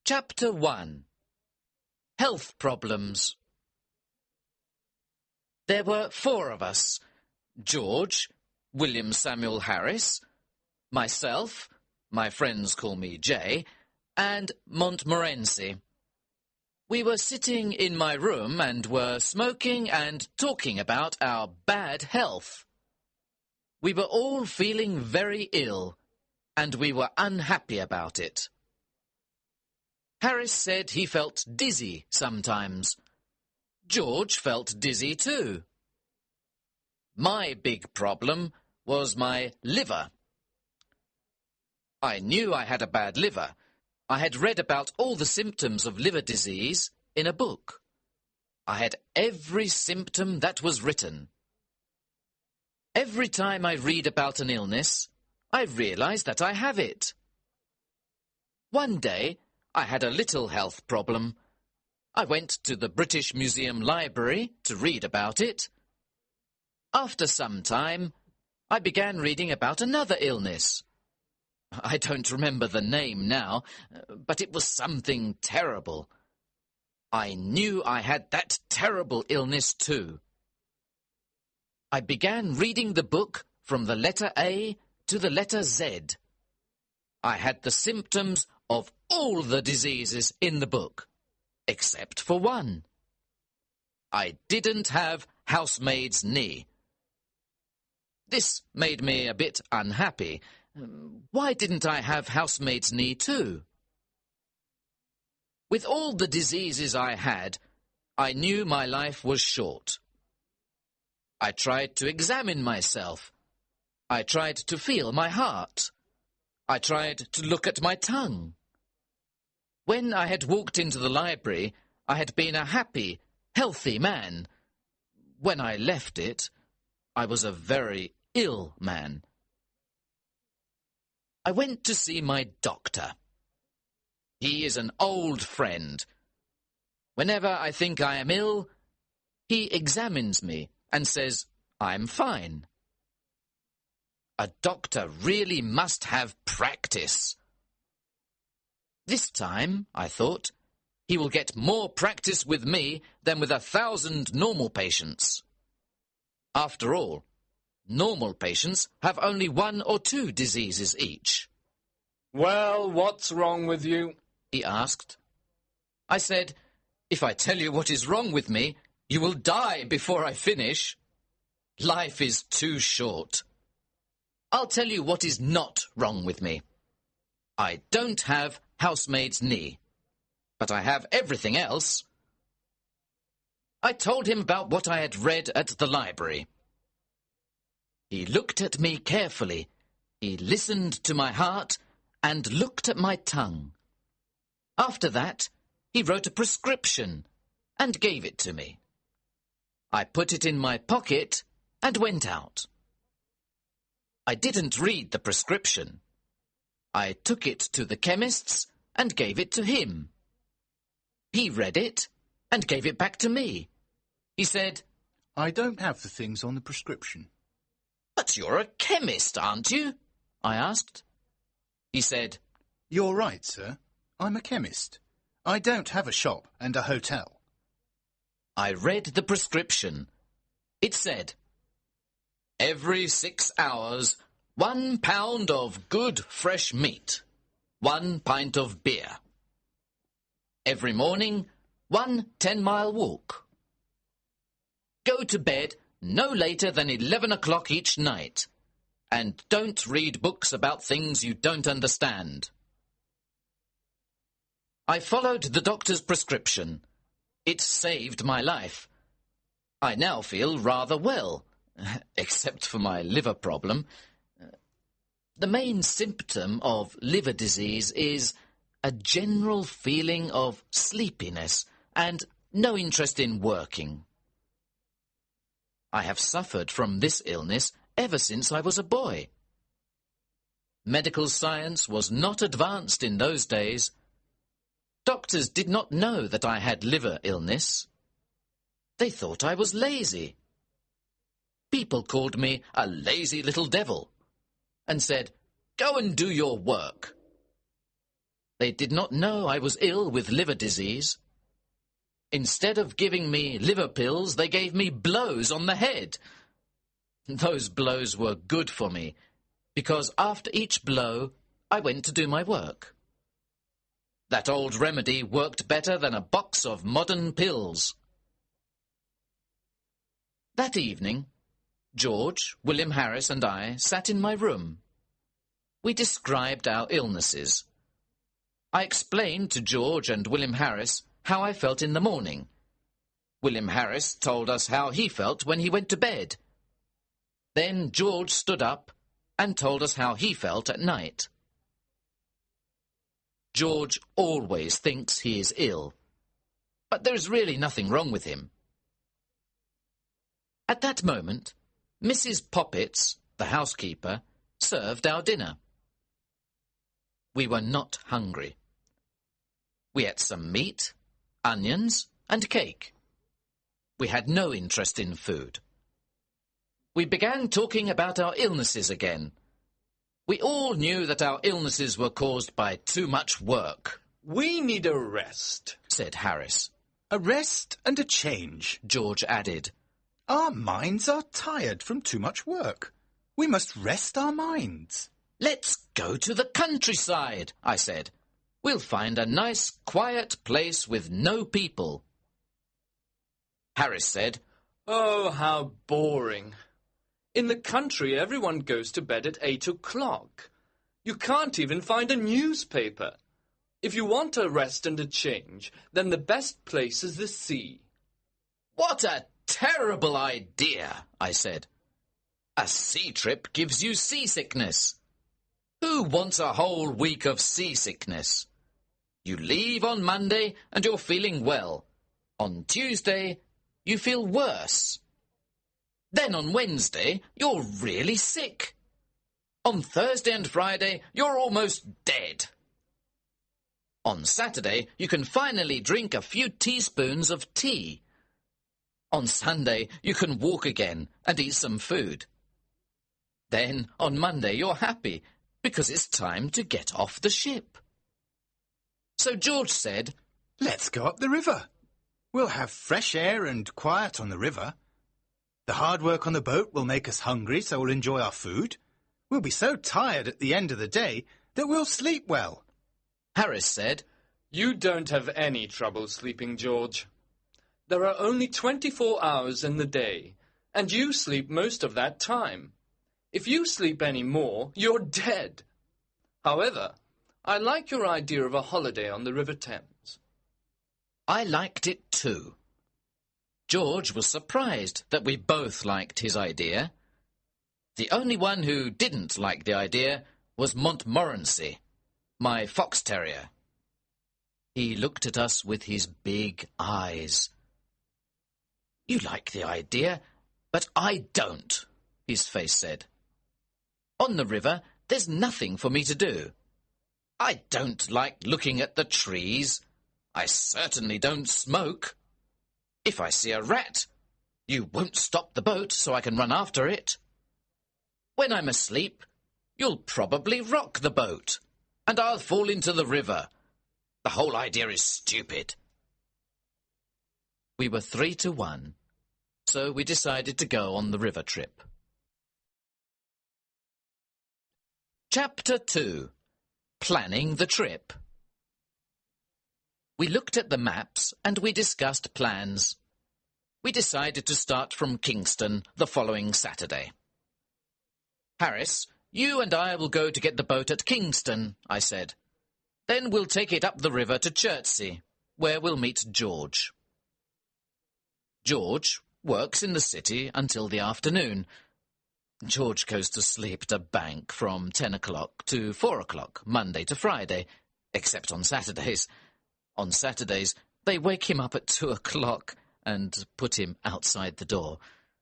Chapter 1. Health Problems. There were 4 of us: George, William Samuel Harris, myself, my friends call me Jay, and Montmorency. We were sitting in my room and were smoking and talking about our bad health. We were all feeling very ill, and we were unhappy about it. Harris said he felt dizzy sometimes. George felt dizzy too. My big problem was my liver. I knew I had a bad liver. I had read about all the symptoms of liver disease in a book. I had every symptom that was written. Every time I read about an illness, I realize that I have it. One day, I had a little health problem. I went to the British Museum Library to read about it. After some time, I began reading about another illness. I don't remember the name now, but it was something terrible. I knew I had that terrible illness too. I began reading the book from the letter A to the letter Z. I had the symptoms of all the diseases in the book, except for one. I didn't have housemaid's knee. This made me a bit unhappy. Why didn't I have housemaid's knee too? With all the diseases I had, I knew my life was short. I tried to examine myself. I tried to feel my heart. I tried to look at my tongue. When I had walked into the library, I had been a happy, healthy man. When I left it, I was a very ill man. I went to see my doctor. He is an old friend. Whenever I think I am ill, he examines me and says I'm fine. A doctor really must have practice. This time, I thought, he will get more practice with me than with 1,000 normal patients. After all, normal patients have only 1 or 2 diseases each. "Well, what's wrong with you?" he asked. I said, "If I tell you what is wrong with me, you will die before I finish. Life is too short. I'll tell you what is not wrong with me. I don't have housemaid's knee, but I have everything else." I told him about what I had read at the library. He looked at me carefully. He listened to my heart and looked at my tongue. After that, he wrote a prescription and gave it to me. I put it in my pocket and went out. I didn't read the prescription. I took it to the chemist's and gave it to him. He read it and gave it back to me. He said, "I don't have the things on the prescription." "But you're a chemist, aren't you?" I asked. He said, "You're right, sir. I'm a chemist. I don't have a shop and a hotel." I read the prescription. It said, "Every 6 hours, 1 pound of good fresh meat, 1 pint of beer. Every morning, 1 10-mile walk. Go to bed no later than 11 o'clock each night, and don't read books about things you don't understand." I followed the doctor's prescription. It saved my life. I now feel rather well, except for my liver problem. The main symptom of liver disease is a general feeling of sleepiness and no interest in working. I have suffered from this illness ever since I was a boy. Medical science was not advanced in those days. Doctors did not know that I had liver illness. They thought I was lazy. People called me a lazy little devil and said, "Go and do your work." They did not know I was ill with liver disease. Instead of giving me liver pills, they gave me blows on the head. Those blows were good for me, because after each blow, I went to do my work. That old remedy worked better than a box of modern pills. That evening, George, William Harris and I sat in my room. We described our illnesses. I explained to George and William Harris how I felt in the morning. William Harris told us how he felt when he went to bed. Then George stood up and told us how he felt at night. George always thinks he is ill, but there is really nothing wrong with him. At that moment, Mrs. Poppets, the housekeeper, served our dinner. We were not hungry. We ate some meat, onions, and cake. We had no interest in food. We began talking about our illnesses again. We all knew that our illnesses were caused by too much work. We need a rest, said Harris. A rest and a change, George added. Our minds are tired from too much work. We must rest our minds. Let's go to the countryside, I said. We'll find a nice, quiet place with no people. Harris said, Oh, how boring. In the country, everyone goes to bed at 8 o'clock. You can't even find a newspaper. If you want a rest and a change, then the best place is the sea. What a terrible idea, I said. A sea trip gives you seasickness. Who wants a whole week of seasickness? You leave on Monday and you're feeling well. On Tuesday, you feel worse. Then on Wednesday, you're really sick. On Thursday and Friday, you're almost dead. On Saturday, you can finally drink a few teaspoons of tea. On Sunday, you can walk again and eat some food. Then, on Monday, you're happy because it's time to get off the ship. So George said, Let's go up the river. We'll have fresh air and quiet on the river. The hard work on the boat will make us hungry, so we'll enjoy our food. We'll be so tired at the end of the day that we'll sleep well. Harris said, You don't have any trouble sleeping, George. There are only 24 hours in the day, and you sleep most of that time. If you sleep any more, you're dead. However, I like your idea of a holiday on the River Thames. I liked it too. George was surprised that we both liked his idea. The only one who didn't like the idea was Montmorency, my fox terrier. He looked at us with his big eyes. You like the idea, but I don't, his face said. On the river, there's nothing for me to do. I don't like looking at the trees. I certainly don't smoke. If I see a rat, you won't stop the boat so I can run after it. When I'm asleep, you'll probably rock the boat, and I'll fall into the river. The whole idea is stupid. We were 3-1, so we decided to go on the river trip. Chapter 2. Planning the trip. We looked at the maps and we discussed plans. We decided to start from Kingston the following Saturday. Harris, you and I will go to get the boat at Kingston, I said. Then we'll take it up the river to Chertsey, where we'll meet George. George works in the city until the afternoon. George goes to sleep at a bank from 10 o'clock to 4 o'clock, Monday to Friday, except on Saturdays. On Saturdays, they wake him up at 2 o'clock and put him outside the door.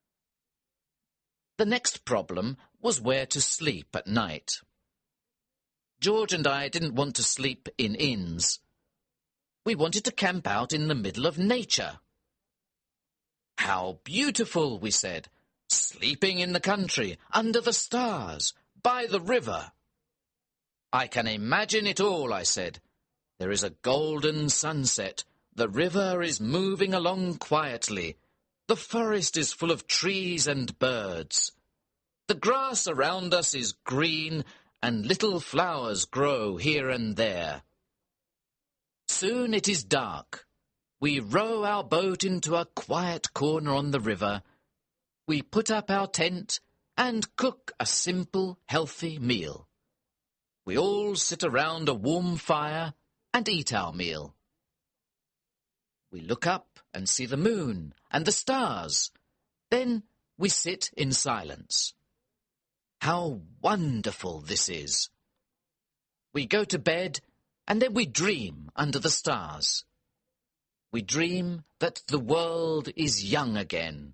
The next problem was where to sleep at night. George and I didn't want to sleep in inns. We wanted to camp out in the middle of nature. How beautiful, we said, sleeping in the country, under the stars, by the river. I can imagine it all, I said. There is a golden sunset. The river is moving along quietly. The forest is full of trees and birds. The grass around us is green, and little flowers grow here and there. Soon it is dark. We row our boat into a quiet corner on the river. We put up our tent and cook a simple, healthy meal. We all sit around a warm fire and eat our meal. We look up and see the moon and the stars. Then we sit in silence. How wonderful this is! We go to bed and then we dream under the stars. We dream that the world is young again.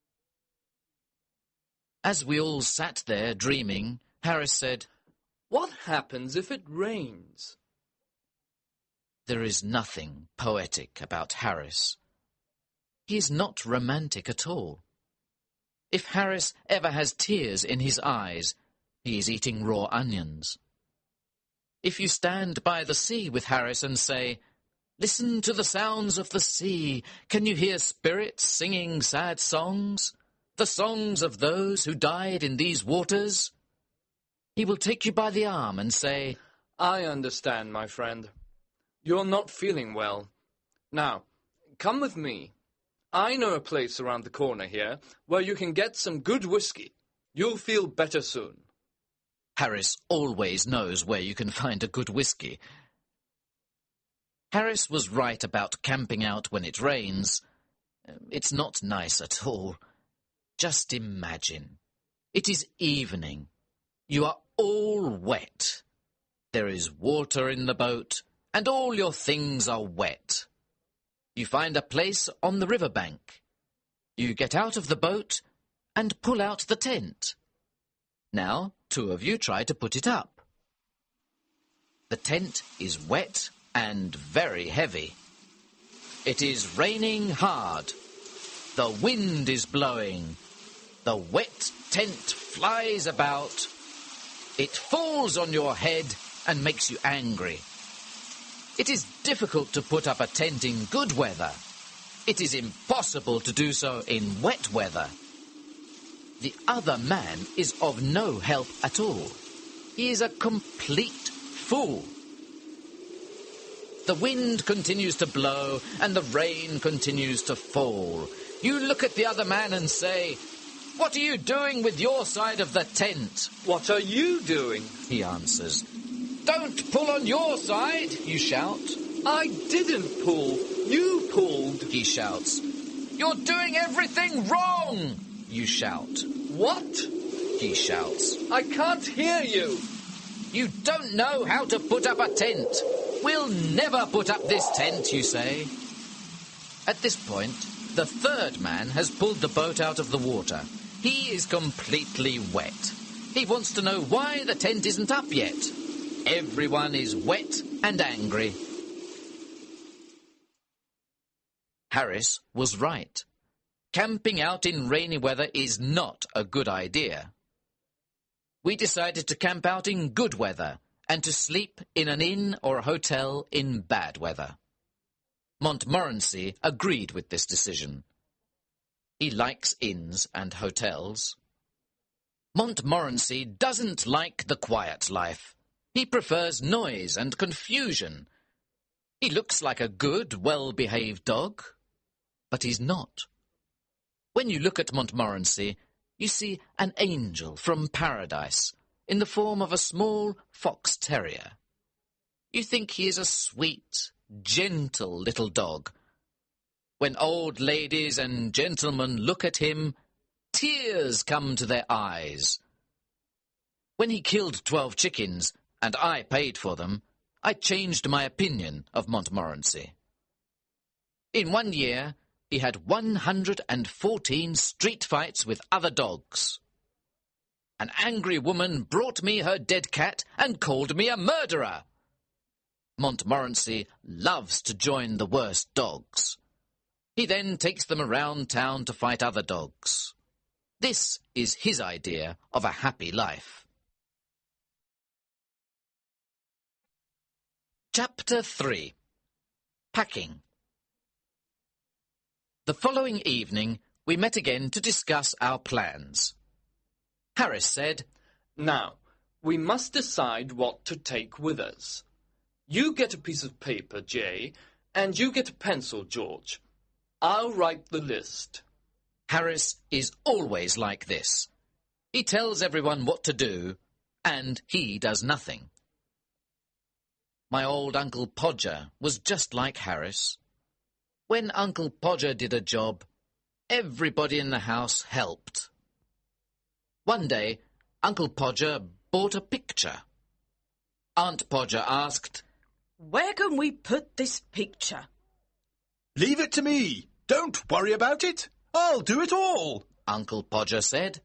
As we all sat there dreaming, Harris said, "What happens if it rains?" There is nothing poetic about Harris. He is not romantic at all. If Harris ever has tears in his eyes, he is eating raw onions. If you stand by the sea with Harris and say, "Listen to the sounds of the sea. Can you hear spirits singing sad songs? The songs of those who died in these waters?" He will take you by the arm and say, "I understand, my friend. You're not feeling well. Now, come with me. I know a place around the corner here where you can get some good whiskey. You'll feel better soon." Harris always knows where you can find a good whiskey. Harris was right about camping out when it rains. It's not nice at all. Just imagine. It is evening. You are all wet. There is water in the boat, and all your things are wet. You find a place on the riverbank. You get out of the boat and pull out the tent. Now, two of you try to put it up. The tent is wet and very heavy. It is raining hard. The wind is blowing. The wet tent flies about. It falls on your head and makes you angry. It is difficult to put up a tent in good weather. It is impossible to do so in wet weather. The other man is of no help at all. He is a complete fool. The wind continues to blow and the rain continues to fall. You look at the other man and say, "What are you doing with your side of the tent?" "What are you doing?" he answers. "Don't pull on your side," you shout. "I didn't pull. You pulled," he shouts. "You're doing everything wrong," you shout. "What?" he shouts. "I can't hear you." "You don't know how to put up a tent. We'll never put up this tent," you say. At this point, the third man has pulled the boat out of the water. He is completely wet. He wants to know why the tent isn't up yet. Everyone is wet and angry. Harris was right. Camping out in rainy weather is not a good idea. We decided to camp out in good weather and to sleep in an inn or a hotel in bad weather. Montmorency agreed with this decision. He likes inns and hotels. Montmorency doesn't like the quiet life. He prefers noise and confusion. He looks like a good, well-behaved dog, but he's not. When you look at Montmorency, you see an angel from paradise in the form of a small fox terrier. You think he is a sweet, gentle little dog. When old ladies and gentlemen look at him, tears come to their eyes. When he killed 12 chickens, and I paid for them, I changed my opinion of Montmorency. In 1 year, he had 114 street fights with other dogs. An angry woman brought me her dead cat and called me a murderer. Montmorency loves to join the worst dogs. He then takes them around town to fight other dogs. This is his idea of a happy life. Chapter 3. Packing. The following evening, we met again to discuss our plans. Harris said, Now, we must decide what to take with us. You get a piece of paper, Jay, and you get a pencil, George. I'll write the list. Harris is always like this. He tells everyone what to do, and he does nothing. My old Uncle Podger was just like Harris. When Uncle Podger did a job, everybody in the house helped. One day, Uncle Podger bought a picture. Aunt Podger asked, "Where can we put this picture?" Leave it to me. Don't worry about it. I'll do it all, Uncle Podger said.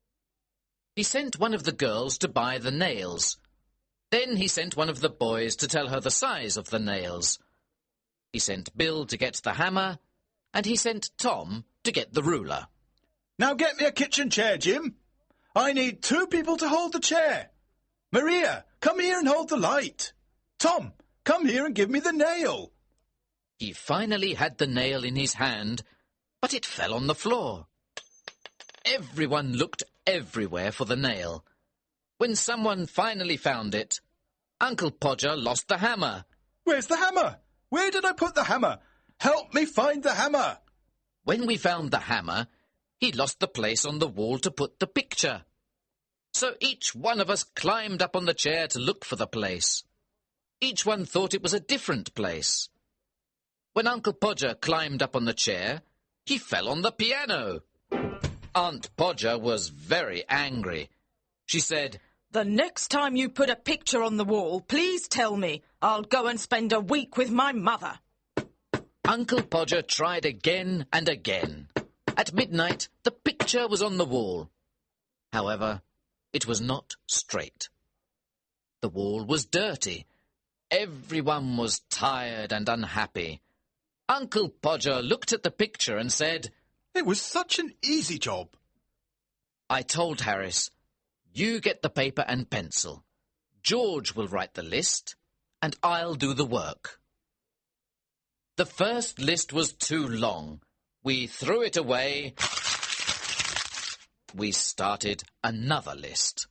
He sent one of the girls to buy the nails. Then he sent one of the boys to tell her the size of the nails. He sent Bill to get the hammer, and he sent Tom to get the ruler. Now get me a kitchen chair, Jim. I need 2 people to hold the chair. Maria, come here and hold the light. Tom, come here and give me the nail. He finally had the nail in his hand, but it fell on the floor. Everyone looked everywhere for the nail. When someone finally found it, Uncle Podger lost the hammer. Where's the hammer? Where did I put the hammer? Help me find the hammer. When we found the hammer, he lost the place on the wall to put the picture. So each one of us climbed up on the chair to look for the place. Each one thought it was a different place. When Uncle Podger climbed up on the chair, he fell on the piano. Aunt Podger was very angry. She said, "The next time you put a picture on the wall, please tell me. I'll go and spend a week with my mother." Uncle Podger tried again and again. At midnight, the picture was on the wall. However, it was not straight. The wall was dirty. Everyone was tired and unhappy. Uncle Podger looked at the picture and said, It was such an easy job. I told Harris, "You get the paper and pencil. George will write the list, and I'll do the work." The first list was too long. We threw it away. We started another list.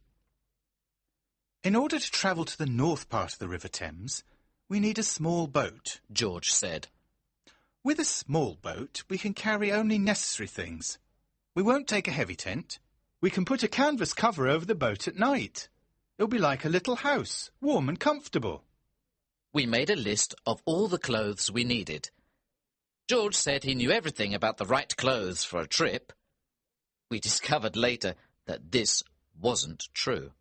In order to travel to the north part of the River Thames, we need a small boat, George said. With a small boat, we can carry only necessary things. We won't take a heavy tent. We can put a canvas cover over the boat at night. It'll be like a little house, warm and comfortable. We made a list of all the clothes we needed. George said he knew everything about the right clothes for a trip. We discovered later that this wasn't true.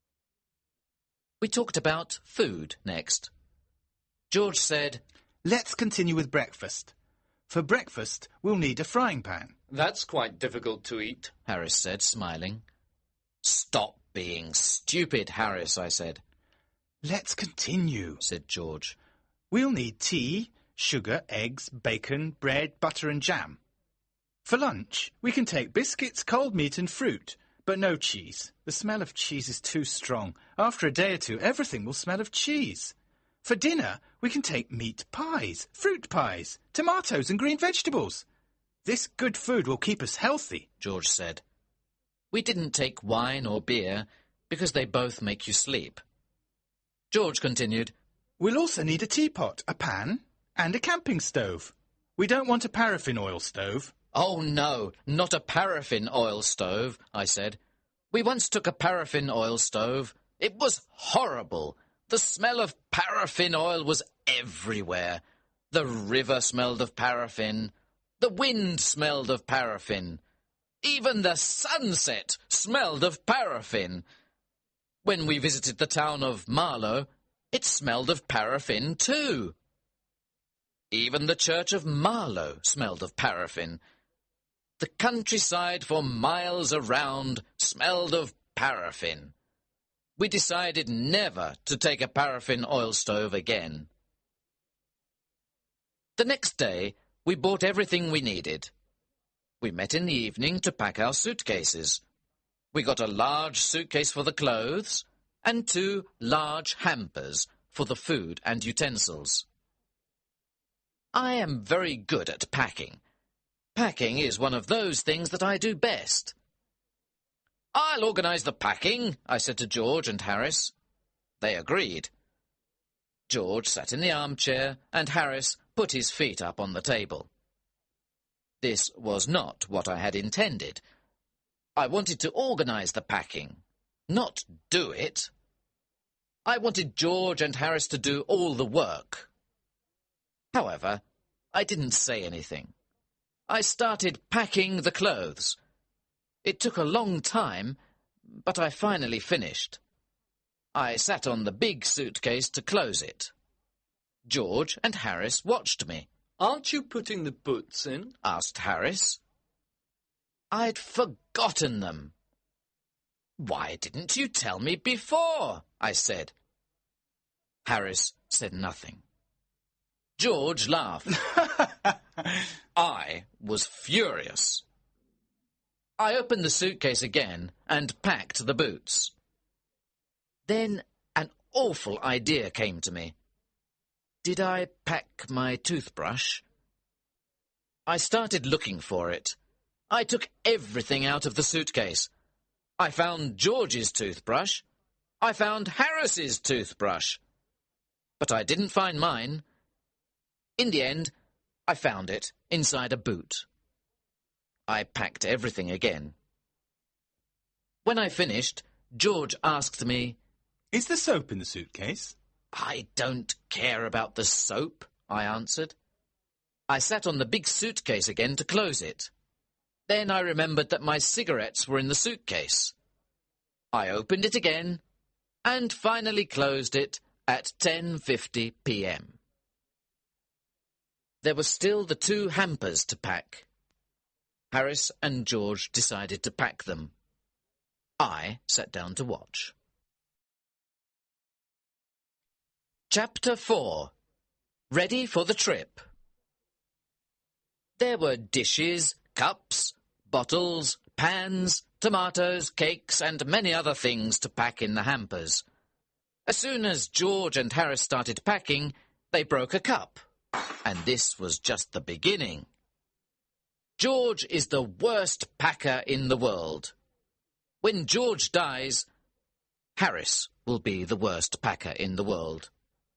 We talked about food next. George said, Let's continue with breakfast. For breakfast, we'll need a frying pan. That's quite difficult to eat, Harris said, smiling. Stop being stupid, Harris, I said. Let's continue, said George. We'll need tea, sugar, eggs, bacon, bread, butter and jam. For lunch, we can take biscuits, cold meat and fruit, but no cheese. The smell of cheese is too strong. After a day or two, everything will smell of cheese. For dinner, we can take meat pies, fruit pies, tomatoes and green vegetables. This good food will keep us healthy, George said. We didn't take wine or beer because they both make you sleep. George continued, We'll also need a teapot, a pan and a camping stove. We don't want a paraffin oil stove. Oh, no, not a paraffin oil stove, I said. We once took a paraffin oil stove. It was horrible. The smell of paraffin oil was everywhere. The river smelled of paraffin. The wind smelled of paraffin. Even the sunset smelled of paraffin. When we visited the town of Marlow, it smelled of paraffin too. Even the church of Marlow smelled of paraffin. The countryside for miles around smelled of paraffin. We decided never to take a paraffin oil stove again. The next day, we bought everything we needed. We met in the evening to pack our suitcases. We got a large suitcase for the clothes and 2 large hampers for the food and utensils. I am very good at packing. Packing is one of those things that I do best. "I'll organise the packing," I said to George and Harris. They agreed. George sat in the armchair and Harris put his feet up on the table. This was not what I had intended. I wanted to organise the packing, not do it. I wanted George and Harris to do all the work. However, I didn't say anything. I started packing the clothes. It took a long time, but I finally finished. I sat on the big suitcase to close it. George and Harris watched me. "Aren't you putting the boots in?" asked Harris. I'd forgotten them. "Why didn't you tell me before?" I said. Harris said nothing. George laughed. I was furious. I opened the suitcase again and packed the boots. Then an awful idea came to me. Did I pack my toothbrush? I started looking for it. I took everything out of the suitcase. I found George's toothbrush. I found Harris's toothbrush. But I didn't find mine. In the end, I found it inside a boot. I packed everything again. When I finished, George asked me, "Is the soap in the suitcase?" "I don't care about the soap," I answered. I sat on the big suitcase again to close it. Then I remembered that my cigarettes were in the suitcase. I opened it again and finally closed it at 10:50 p.m. There were still the 2 hampers to pack. Harris and George decided to pack them. I sat down to watch. Chapter 4. Ready for the trip. There were dishes, cups, bottles, pans, tomatoes, cakes, and many other things to pack in the hampers. As soon as George and Harris started packing, they broke a cup. And this was just the beginning. George is the worst packer in the world. When George dies, Harris will be the worst packer in the world.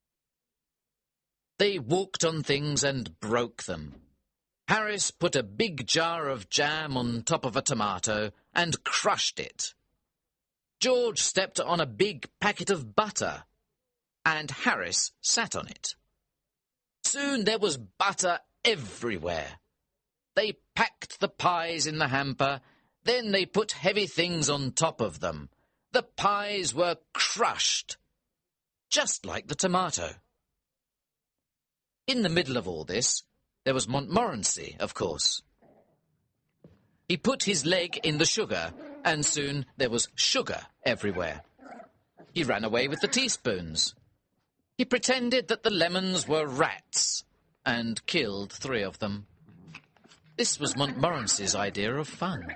They walked on things and broke them. Harris put a big jar of jam on top of a tomato and crushed it. George stepped on a big packet of butter, and Harris sat on it. Soon there was butter everywhere. They packed the pies in the hamper, then they put heavy things on top of them. The pies were crushed, just like the tomato. In the middle of all this, there was Montmorency, of course. He put his leg in the sugar, and soon there was sugar everywhere. He ran away with the teaspoons. He pretended that the lemons were rats, and killed 3 of them. This was Montmorency's idea of fun.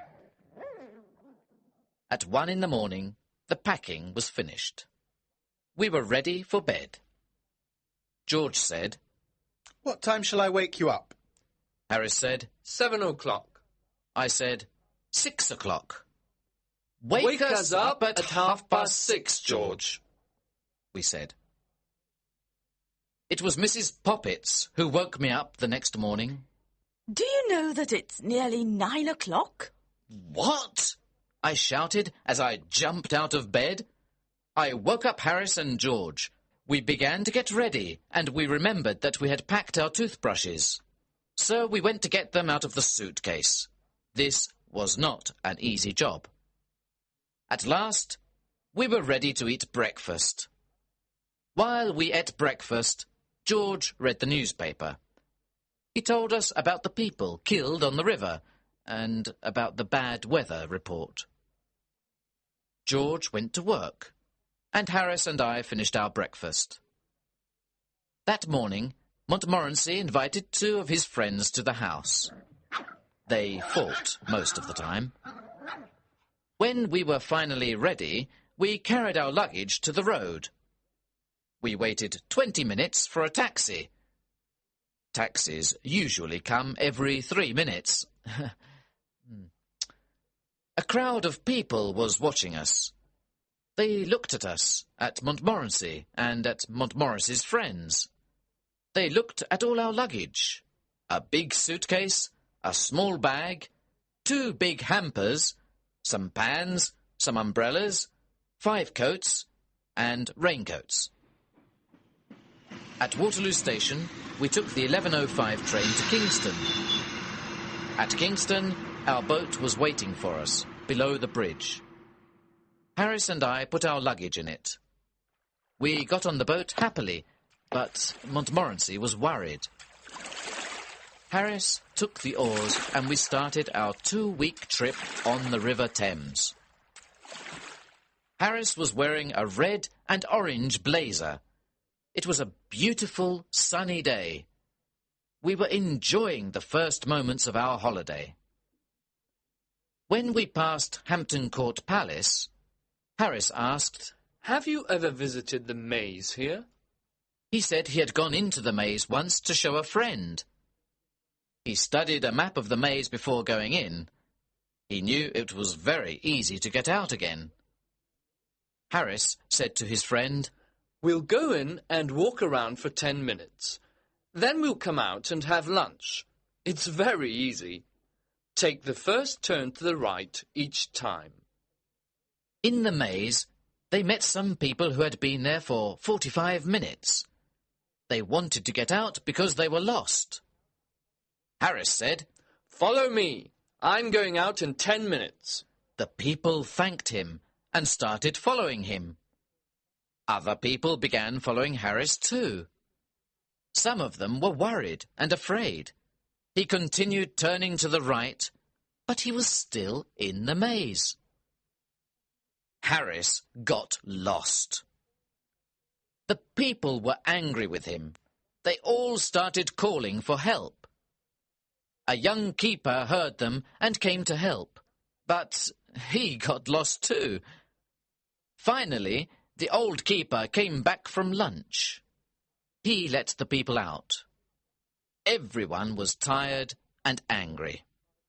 At 1 in the morning, the packing was finished. We were ready for bed. George said, "What time shall I wake you up?" Harris said, 7 o'clock. I said, 6 o'clock. Wake us up at 6:30, George, we said. It was Mrs. Poppets who woke me up the next morning. Do you know that it's nearly 9 o'clock? What? I shouted as I jumped out of bed. I woke up Harris and George. We began to get ready, and we remembered that we had packed our toothbrushes. So we went to get them out of the suitcase. This was not an easy job. At last, we were ready to eat breakfast. While we ate breakfast, George read the newspaper. He told us about the people killed on the river and about the bad weather report. George went to work, and Harris and I finished our breakfast. That morning, Montmorency invited 2 of his friends to the house. They fought most of the time. When we were finally ready, we carried our luggage to the road. We waited 20 minutes for a taxi. Taxis usually come every 3 minutes. A crowd of people was watching us. They looked at us, at Montmorency, and at Montmorency's friends. They looked at all our luggage. A big suitcase, a small bag, 2 big hampers, some pans, some umbrellas, 5 coats, and raincoats. At Waterloo Station, we took the 11:05 train to Kingston. At Kingston, our boat was waiting for us, below the bridge. Harris and I put our luggage in it. We got on the boat happily, but Montmorency was worried. Harris took the oars and we started our 2-week trip on the River Thames. Harris was wearing a red and orange blazer. It was a beautiful, sunny day. We were enjoying the first moments of our holiday. When we passed Hampton Court Palace, Harris asked, "Have you ever visited the maze here?" He said he had gone into the maze once to show a friend. He studied a map of the maze before going in. He knew it was very easy to get out again. Harris said to his friend, "We'll go in and walk around for 10 minutes. Then we'll come out and have lunch. It's very easy. Take the first turn to the right each time." In the maze, they met some people who had been there for 45 minutes. They wanted to get out because they were lost. Harris said, "Follow me. I'm going out in 10 minutes. The people thanked him and started following him. Other people began following Harris too. Some of them were worried and afraid. He continued turning to the right, but he was still in the maze. Harris got lost. The people were angry with him. They all started calling for help. A young keeper heard them and came to help, but he got lost too. Finally, the old keeper came back from lunch. He let the people out. Everyone was tired and angry.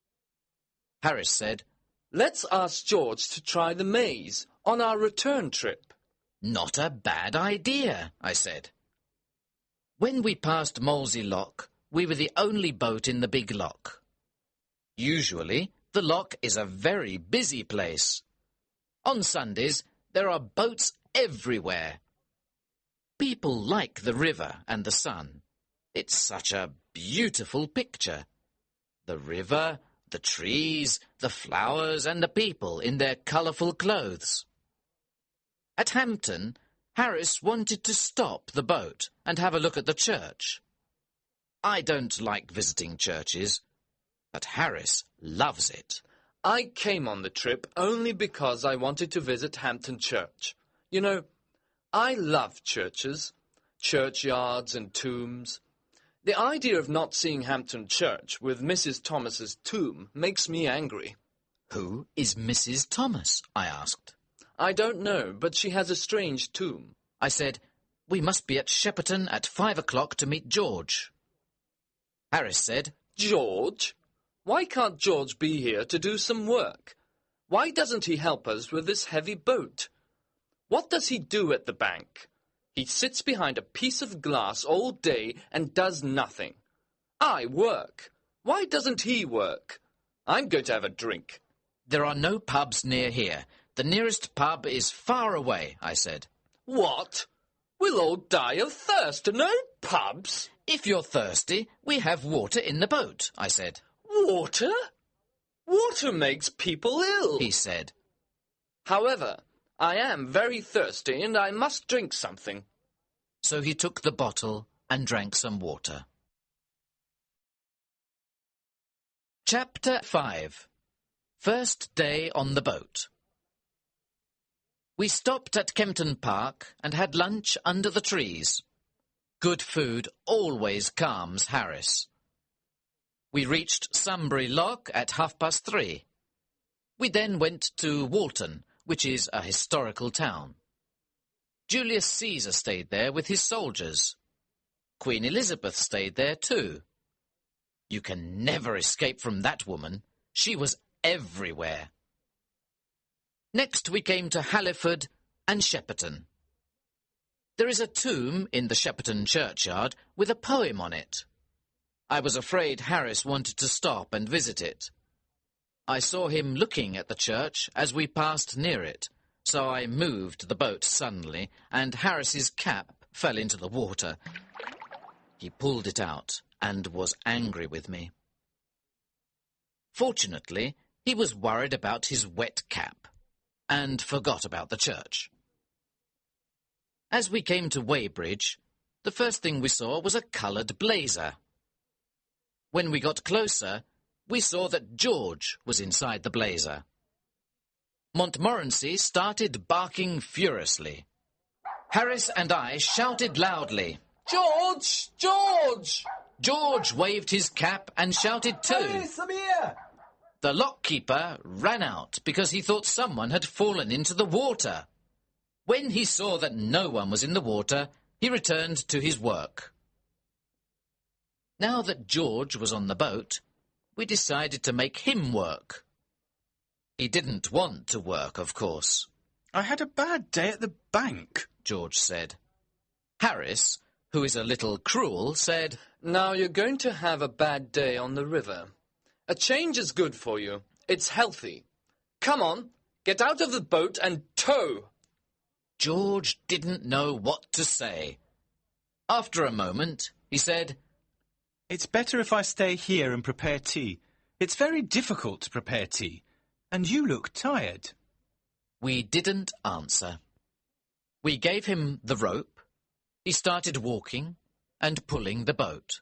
Harris said, "Let's ask George to try the maze on our return trip." "Not a bad idea," I said. When we passed Molesey Lock, we were the only boat in the big lock. Usually, the lock is a very busy place. On Sundays, there are boats everywhere. People like the river and the sun. It's such a beautiful picture. The river, the trees, the flowers and the people in their colourful clothes. At Hampton, Harris wanted to stop the boat and have a look at the church. I don't like visiting churches, but Harris loves it. I came on the trip only because I wanted to visit Hampton Church. You know, I love churches, churchyards and tombs. The idea of not seeing Hampton Church with Mrs. Thomas's tomb makes me angry. "Who is Mrs. Thomas?" I asked. "I don't know, but she has a strange tomb." I said, "We must be at Shepperton at 5 o'clock to meet George." Harris said, "George? Why can't George be here to do some work? Why doesn't he help us with this heavy boat? What does he do at the bank? He sits behind a piece of glass all day and does nothing. I work. Why doesn't he work? I'm going to have a drink." "There are no pubs near here. The nearest pub is far away," I said. "What? We'll all die of thirst. No pubs?" "If you're thirsty, we have water in the boat," I said. "Water? Water makes people ill," he said. "However, I am very thirsty and I must drink something." So he took the bottle and drank some water. Chapter 5. First Day on the Boat. We stopped at Kempton Park and had lunch under the trees. Good food always calms Harris. We reached Sunbury Lock at 3:30. We then went to Walton, which is a historical town. Julius Caesar stayed there with his soldiers. Queen Elizabeth stayed there too. You can never escape from that woman. She was everywhere. Next we came to Halliford and Shepperton. There is a tomb in the Shepperton churchyard with a poem on it. I was afraid Harris wanted to stop and visit it. I saw him looking at the church as we passed near it, so I moved the boat suddenly, and Harris's cap fell into the water. He pulled it out and was angry with me. Fortunately, he was worried about his wet cap and forgot about the church. As we came to Weybridge, the first thing we saw was a coloured blazer. When we got closer, we saw that George was inside the blazer. Montmorency started barking furiously. Harris and I shouted loudly, George! George! George waved his cap and shouted too. Hey, Samir! The lockkeeper ran out because he thought someone had fallen into the water. When he saw that no one was in the water, he returned to his work. Now that George was on the boat, we decided to make him work. He didn't want to work, of course. I had a bad day at the bank, George said. Harris, who is a little cruel, said, Now you're going to have a bad day on the river. A change is good for you. It's healthy. Come on, get out of the boat and tow. George didn't know what to say. After a moment, he said, It's better if I stay here and prepare tea. It's very difficult to prepare tea, and you look tired. We didn't answer. We gave him the rope. He started walking and pulling the boat.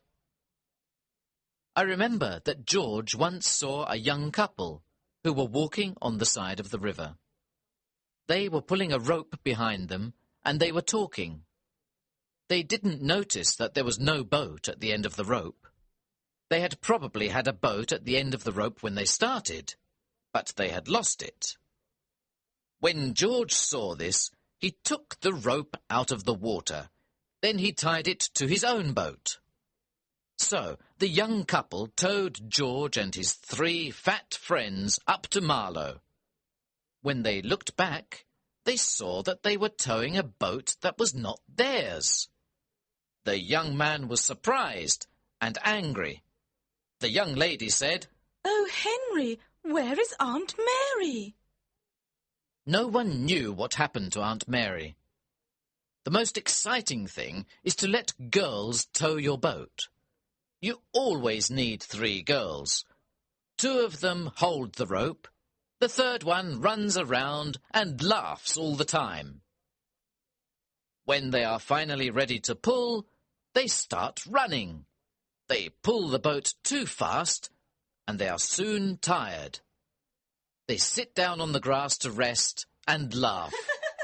I remember that George once saw a young couple who were walking on the side of the river. They were pulling a rope behind them, and they were talking. They didn't notice that there was no boat at the end of the rope. They had probably had a boat at the end of the rope when they started, but they had lost it. When George saw this, he took the rope out of the water. Then he tied it to his own boat. So the young couple towed George and his 3 fat friends up to Marlow. When they looked back, they saw that they were towing a boat that was not theirs. The young man was surprised and angry. The young lady said, Oh, Henry, where is Aunt Mary? No one knew what happened to Aunt Mary. The most exciting thing is to let girls tow your boat. You always need 3 girls. 2 of them hold the rope. The 3rd one runs around and laughs all the time. When they are finally ready to pull, they start running. They pull the boat too fast, and they are soon tired. They sit down on the grass to rest and laugh.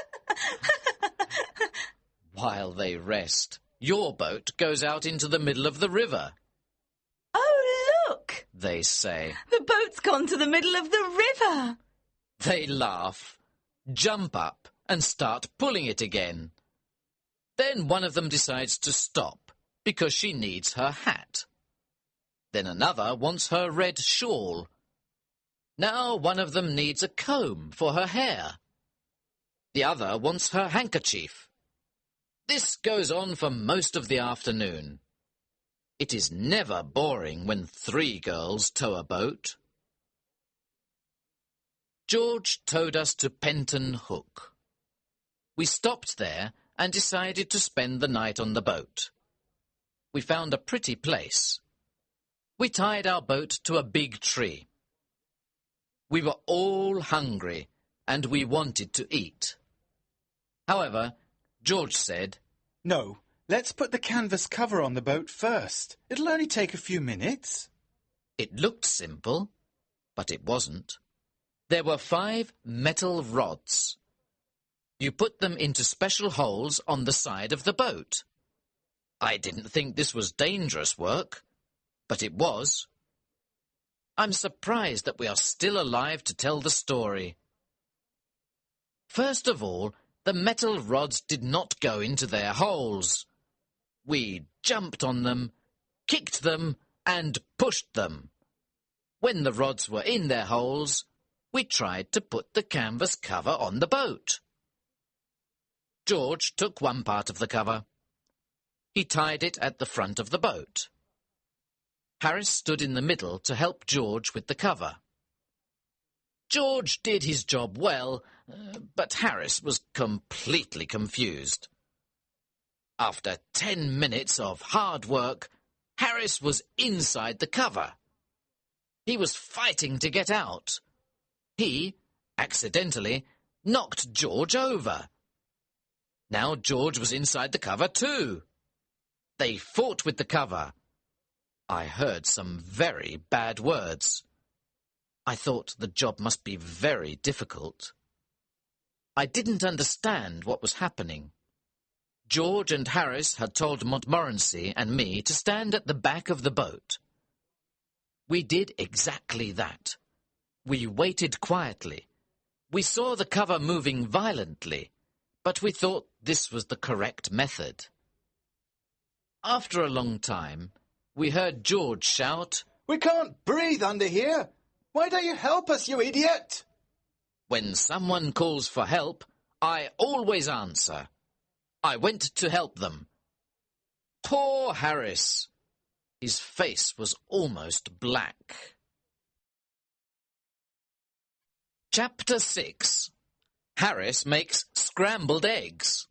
While they rest, your boat goes out into the middle of the river. Oh, look! They say. The boat's gone to the middle of the river. They laugh, jump up, and start pulling it again. Then one of them decides to stop because she needs her hat. Then another wants her red shawl. Now one of them needs a comb for her hair. The other wants her handkerchief. This goes on for most of the afternoon. It is never boring when 3 girls tow a boat. George towed us to Penton Hook. We stopped there and decided to spend the night on the boat. We found a pretty place. We tied our boat to a big tree. We were all hungry and we wanted to eat. However, George said, No, let's put the canvas cover on the boat first. It'll only take a few minutes. It looked simple, but it wasn't. There were 5 metal rods. You put them into special holes on the side of the boat. I didn't think this was dangerous work, but it was. I'm surprised that we are still alive to tell the story. First of all, The metal rods did not go into their holes. We jumped on them, kicked them, and pushed them. When the rods were in their holes, we tried to put the canvas cover on the boat. George took one part of the cover. He tied it at the front of the boat. Harris stood in the middle to help George with the cover. George did his job well, but Harris was completely confused. After 10 minutes of hard work, Harris was inside the cover. He was fighting to get out. He, accidentally, knocked George over. Now George was inside the cover too. They fought with the cover. I heard some very bad words. I thought the job must be very difficult. I didn't understand what was happening. George and Harris had told Montmorency and me to stand at the back of the boat. We did exactly that. We waited quietly. We saw the cover moving violently, but we thought this was the correct method. After a long time, we heard George shout, "We can't breathe under here! Why don't you help us, you idiot?" When someone calls for help, I always answer. I went to help them. Poor Harris! His face was almost black. Chapter 6. Harris makes scrambled eggs.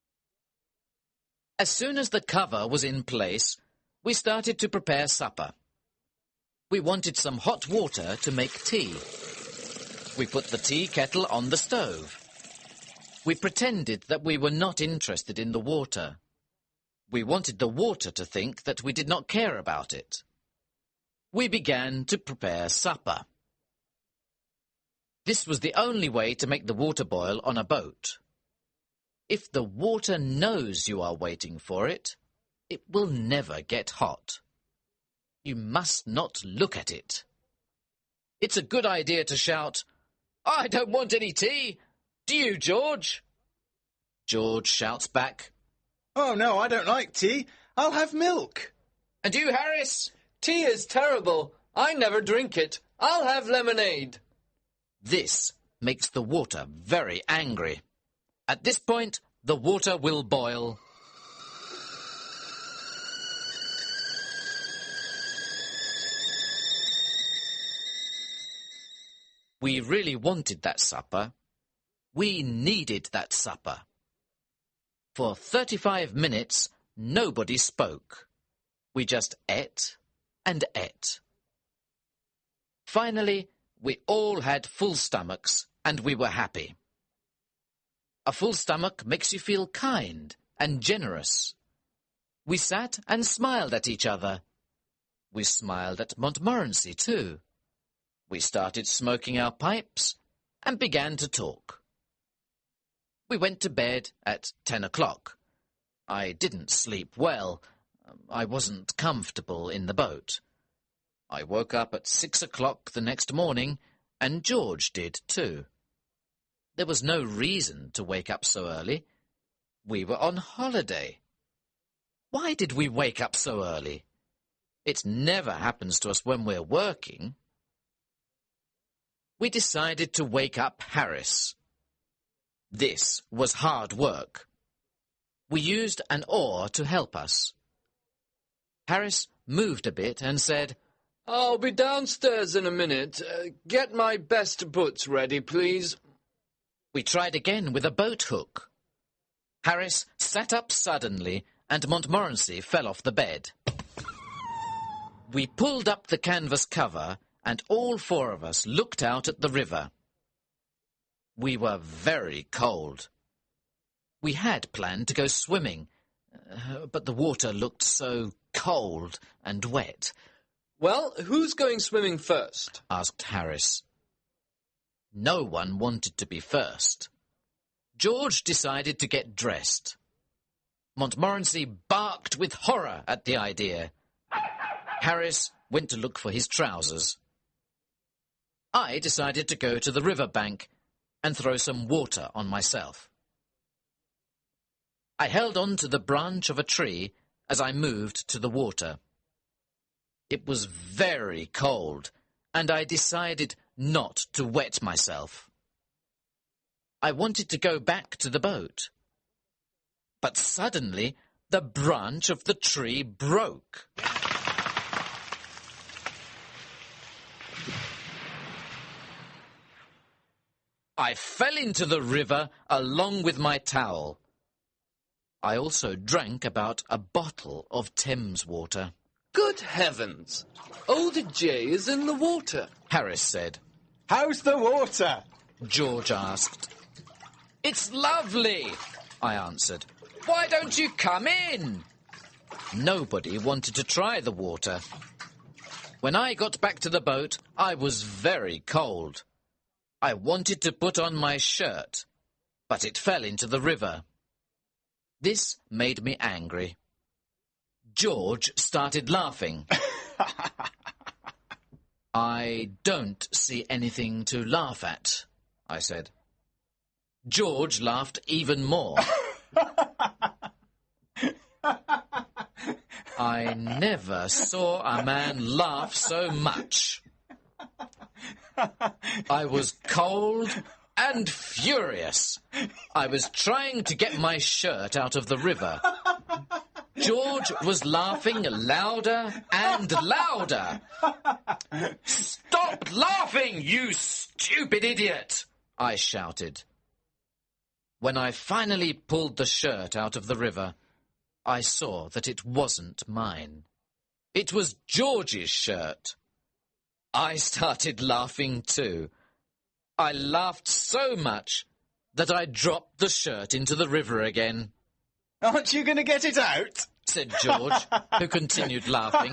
As soon as the cover was in place, we started to prepare supper. We wanted some hot water to make tea. We put the tea kettle on the stove. We pretended that we were not interested in the water. We wanted the water to think that we did not care about it. We began to prepare supper. This was the only way to make the water boil on a boat. If the water knows you are waiting for it, it will never get hot. You must not look at it. It's a good idea to shout, "I don't want any tea! Do you, George?" George shouts back, "Oh no, I don't like tea. I'll have milk." "And you, Harris?" Tea is terrible. I never drink it. I'll have lemonade. This makes the water very angry. At this point, the water will boil. We really wanted that supper. We needed that supper. For 35 minutes, nobody spoke. We just ate and ate. Finally, we all had full stomachs and we were happy. A full stomach makes you feel kind and generous. We sat and smiled at each other. We smiled at Montmorency too. We started smoking our pipes and began to talk. We went to bed at 10 o'clock. I didn't sleep well. I wasn't comfortable in the boat. I woke up at 6 o'clock the next morning, and George did too. There was no reason to wake up so early. We were on holiday. Why did we wake up so early? It never happens to us when we're working. We decided to wake up Harris. This was hard work. We used an oar to help us. Harris moved a bit and said, "I'll be downstairs in a minute. Get my best boots ready, please." We tried again with a boat hook. Harris sat up suddenly and Montmorency fell off the bed. We pulled up the canvas cover and all four of us looked out at the river. We were very cold. We had planned to go swimming, but the water looked so cold and wet. "Well, who's going swimming first?" asked Harris. No one wanted to be first. George decided to get dressed. Montmorency barked with horror at the idea. Harris went to look for his trousers. I decided to go to the river bank and throw some water on myself. I held on to the branch of a tree as I moved to the water. It was very cold, and I decided not to wet myself. I wanted to go back to the boat. But suddenly, the branch of the tree broke. I fell into the river along with my towel. I also drank about a bottle of Thames water. Good heavens! Old J is in the water, Harris said. How's the water? George asked. It's lovely, I answered. Why don't you come in? Nobody wanted to try the water. When I got back to the boat, I was very cold. I wanted to put on my shirt, but it fell into the river. This made me angry. George started laughing. I don't see anything to laugh at, I said. George laughed even more. I never saw a man laugh so much. I was cold and furious. I was trying to get my shirt out of the river. George was laughing louder and louder. Stop laughing, you stupid idiot! I shouted. When I finally pulled the shirt out of the river, I saw that it wasn't mine. It was George's shirt. I started laughing too. I laughed so much that I dropped the shirt into the river again. Aren't you going to get it out? Said George, who continued laughing.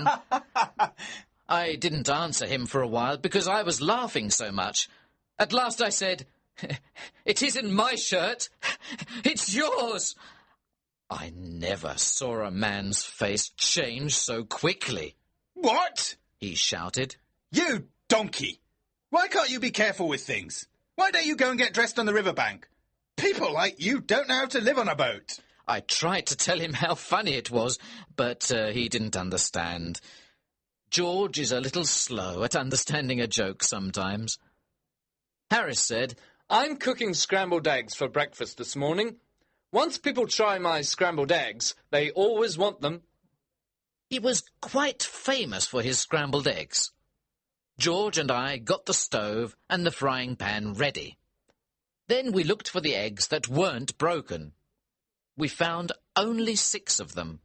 I didn't answer him for a while because I was laughing so much. At last I said, It isn't my shirt. It's yours. I never saw a man's face change so quickly. What? He shouted. You donkey! Why can't you be careful with things? Why don't you go and get dressed on the riverbank? People like you don't know how to live on a boat. I tried to tell him how funny it was, but he didn't understand. George is a little slow at understanding a joke sometimes. Harris said, I'm cooking scrambled eggs for breakfast this morning. Once people try my scrambled eggs, they always want them. He was quite famous for his scrambled eggs. George and I got the stove and the frying pan ready. Then we looked for the eggs that weren't broken. We found only 6 of them.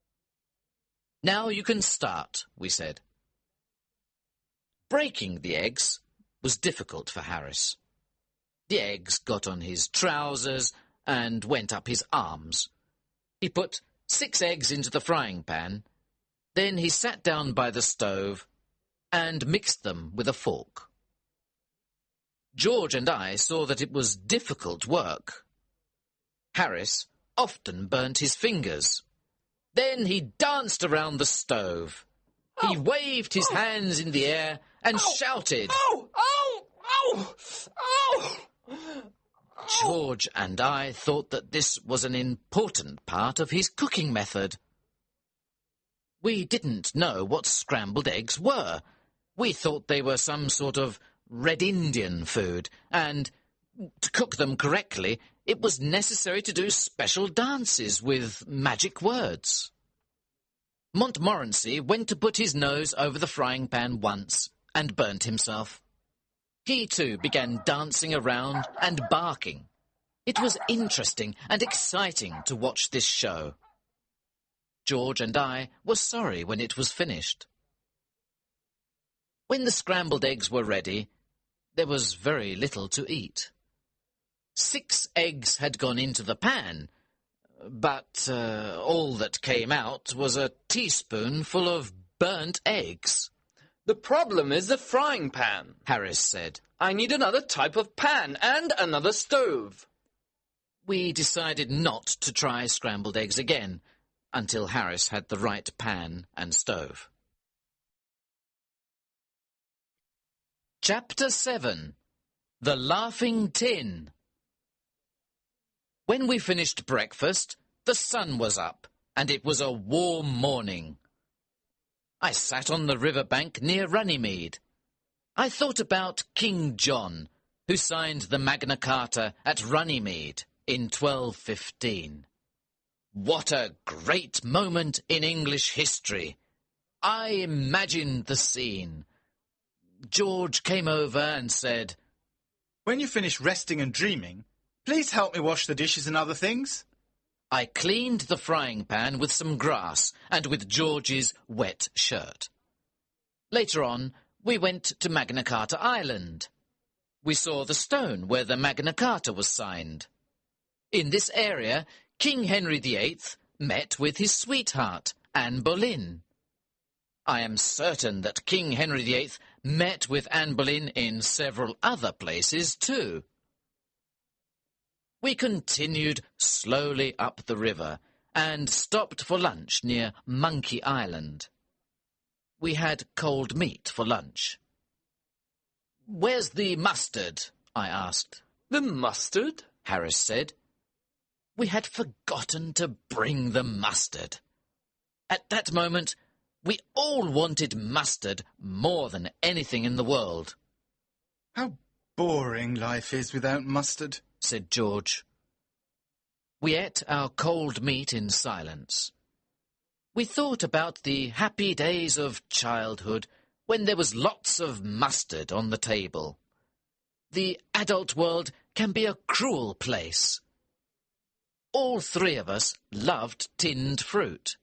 Now you can start, we said. Breaking the eggs was difficult for Harris. The eggs got on his trousers and went up his arms. He put 6 eggs into the frying pan. Then he sat down by the stove and mixed them with a fork. George and I saw that it was difficult work. Harris often burnt his fingers. Then he danced around the stove. He waved his hands in the air and shouted. Ow! Ow! Ow! Ow! George and I thought that this was an important part of his cooking method. We didn't know what scrambled eggs were. We thought they were some sort of Red Indian food, and to cook them correctly, it was necessary to do special dances with magic words. Montmorency went to put his nose over the frying pan once and burnt himself. He too began dancing around and barking. It was interesting and exciting to watch this show. George and I were sorry when it was finished. When the scrambled eggs were ready, there was very little to eat. 6 eggs had gone into the pan, but all that came out was a teaspoonful of burnt eggs. The problem is the frying pan, Harris said. I need another type of pan and another stove. We decided not to try scrambled eggs again until Harris had the right pan and stove. Chapter 7. The Laughing Tin. When we finished breakfast, The sun was up, and it was a warm morning. I sat on the river bank near Runnymede. I thought about King John, who signed the Magna Carta at Runnymede in 1215. What a great moment in English history! I imagined the scene. George came over and said, "When you finish resting and dreaming, please help me wash the dishes and other things." I cleaned the frying pan with some grass and with George's wet shirt. Later on, we went to Magna Carta Island. We saw the stone where the Magna Carta was signed. In this area, King Henry VIII met with his sweetheart, Anne Boleyn. I am certain that King Henry VIII met with Anne Boleyn in several other places too. We continued slowly up the river and stopped for lunch near Monkey Island. We had cold meat for lunch. "Where's the mustard?" I asked. The mustard? Harris said. We had forgotten to bring the mustard. At that moment, we all wanted mustard more than anything in the world. "How boring life is without mustard," said George. We ate our cold meat in silence. We thought about the happy days of childhood when there was lots of mustard on the table. The adult world can be a cruel place. All three of us loved tinned fruit.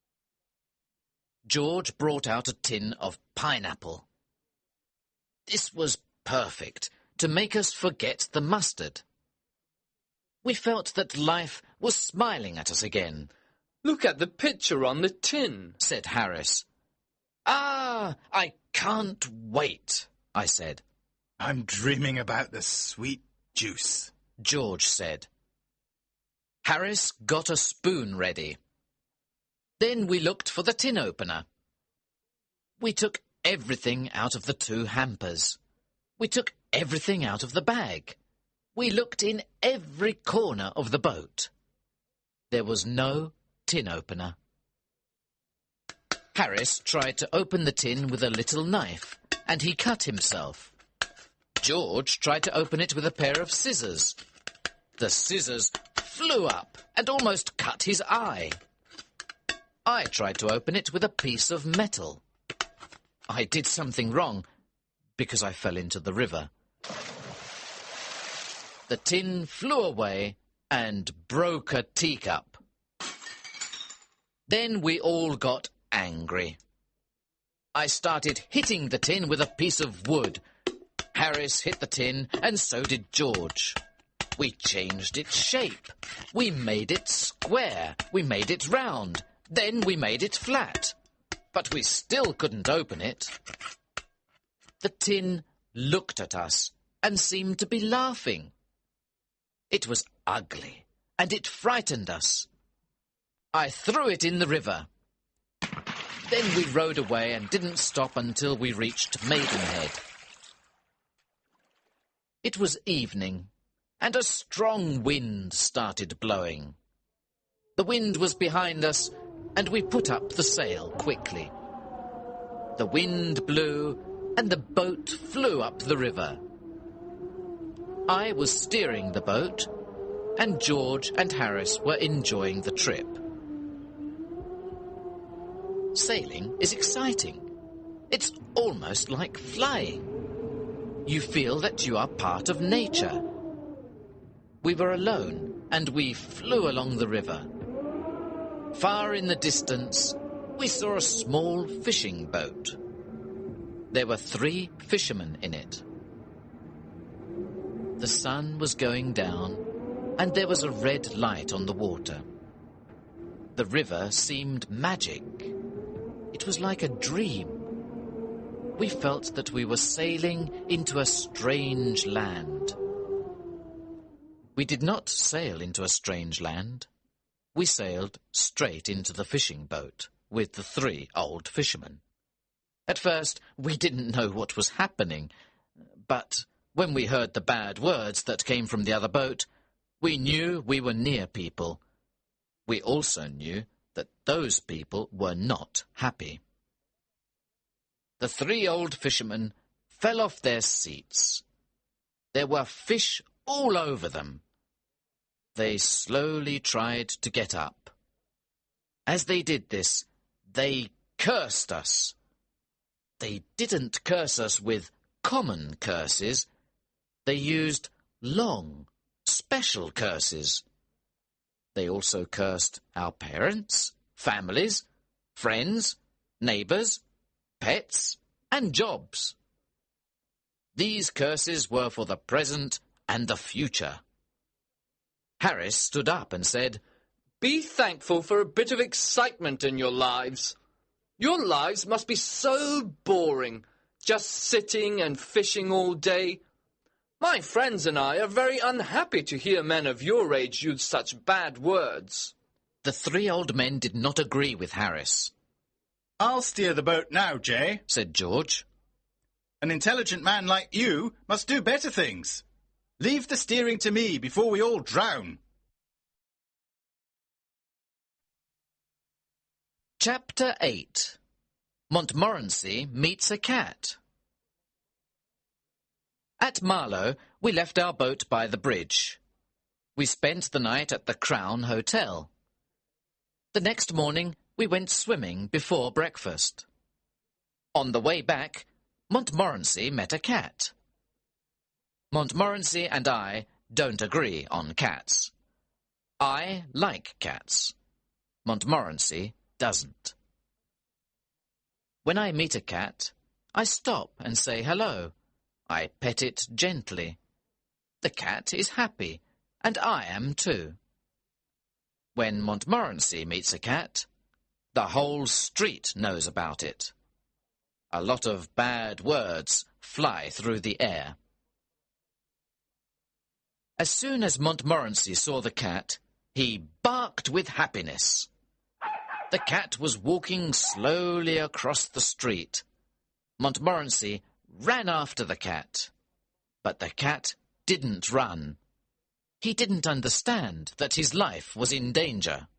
George brought out a tin of pineapple. This was perfect to make us forget the mustard. We felt that life was smiling at us again. Look at the picture on the tin, said Harris. "Ah, I can't wait," I said. "I'm dreaming about the sweet juice," George said. Harris got a spoon ready. Then we looked for the tin opener. We took everything out of the 2 hampers. We took everything out of the bag. We looked in every corner of the boat. There was no tin opener. Harris tried to open the tin with a little knife, and he cut himself. George tried to open it with a pair of scissors. The scissors flew up and almost cut his eye. I tried to open it with a piece of metal. I did something wrong because I fell into the river. The tin flew away and broke a teacup. Then we all got angry. I started hitting the tin with a piece of wood. Harris hit the tin, and so did George. We changed its shape. We made it square. We made it round. Then we made it flat. But we still couldn't open it. The tin looked at us and seemed to be laughing. It was ugly, and it frightened us. I threw it in the river. Then we rowed away and didn't stop until we reached Maidenhead. It was evening, and a strong wind started blowing. The wind was behind us, and we put up the sail quickly. The wind blew, and the boat flew up the river. I was steering the boat, and George and Harris were enjoying the trip. Sailing is exciting. It's almost like flying. You feel that you are part of nature. We were alone, and we flew along the river. Far in the distance, we saw a small fishing boat. There were 3 fishermen in it. The sun was going down, and there was a red light on the water. The river seemed magic. It was like a dream. We felt that we were sailing into a strange land. We did not sail into a strange land. We sailed straight into the fishing boat with the 3 old fishermen. At first, we didn't know what was happening, but when we heard the bad words that came from the other boat, we knew we were near people. We also knew that those people were not happy. The 3 old fishermen fell off their seats. There were fish all over them. They slowly tried to get up. As they did this, they cursed us. They didn't curse us with common curses. They used long, special curses. They also cursed our parents, families, friends, neighbours, pets, and jobs. These curses were for the present and the future. Harris stood up and said, "Be thankful for a bit of excitement in your lives. Your lives must be so boring, just sitting and fishing all day. My friends and I are very unhappy to hear men of your age use such bad words." The 3 old men did not agree with Harris. I'll steer the boat now, Jay. Said George. An intelligent man like you must do better things. Leave the steering to me before we all drown. Chapter 8. Montmorency meets a cat. At Marlow, we left our boat by the bridge. We spent the night at the Crown Hotel. The next morning, we went swimming before breakfast. On the way back, Montmorency met a cat. Montmorency and I don't agree on cats. I like cats. Montmorency doesn't. When I meet a cat, I stop and say hello. I pet it gently. The cat is happy, and I am too. When Montmorency meets a cat, the whole street knows about it. A lot of bad words fly through the air. As soon as Montmorency saw the cat, he barked with happiness. The cat was walking slowly across the street. Montmorency ran after the cat. But the cat didn't run. He didn't understand that his life was in danger.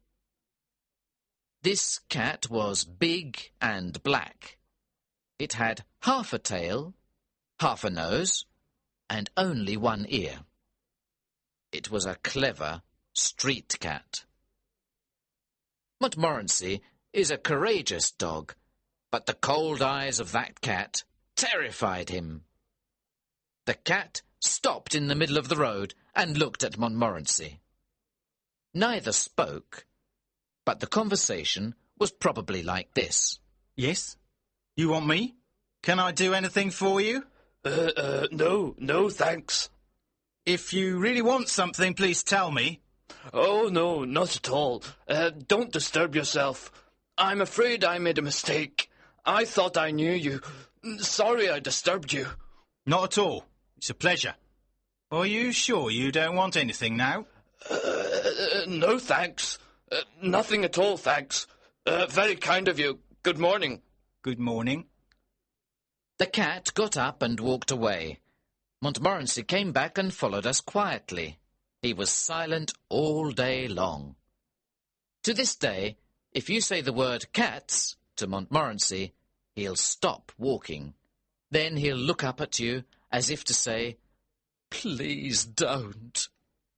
This cat was big and black. It had half a tail, half a nose, and only 1 ear. It was a clever street cat. Montmorency is a courageous dog, but the cold eyes of that cat terrified him. The cat stopped in the middle of the road and looked at Montmorency. Neither spoke, but the conversation was probably like this. Yes? You want me? Can I do anything for you? No, thanks. If you really want something, please tell me. Oh, no, not at all. Don't disturb yourself. I'm afraid I made a mistake. I thought I knew you. Sorry I disturbed you. Not at all. It's a pleasure. Are you sure you don't want anything now? No, thanks. Nothing at all, thanks. Very kind of you. Good morning. Good morning. The cat got up and walked away. Montmorency came back and followed us quietly. He was silent all day long. To this day, if you say the word cats to Montmorency, he'll stop walking. Then he'll look up at you as if to say, "Please don't."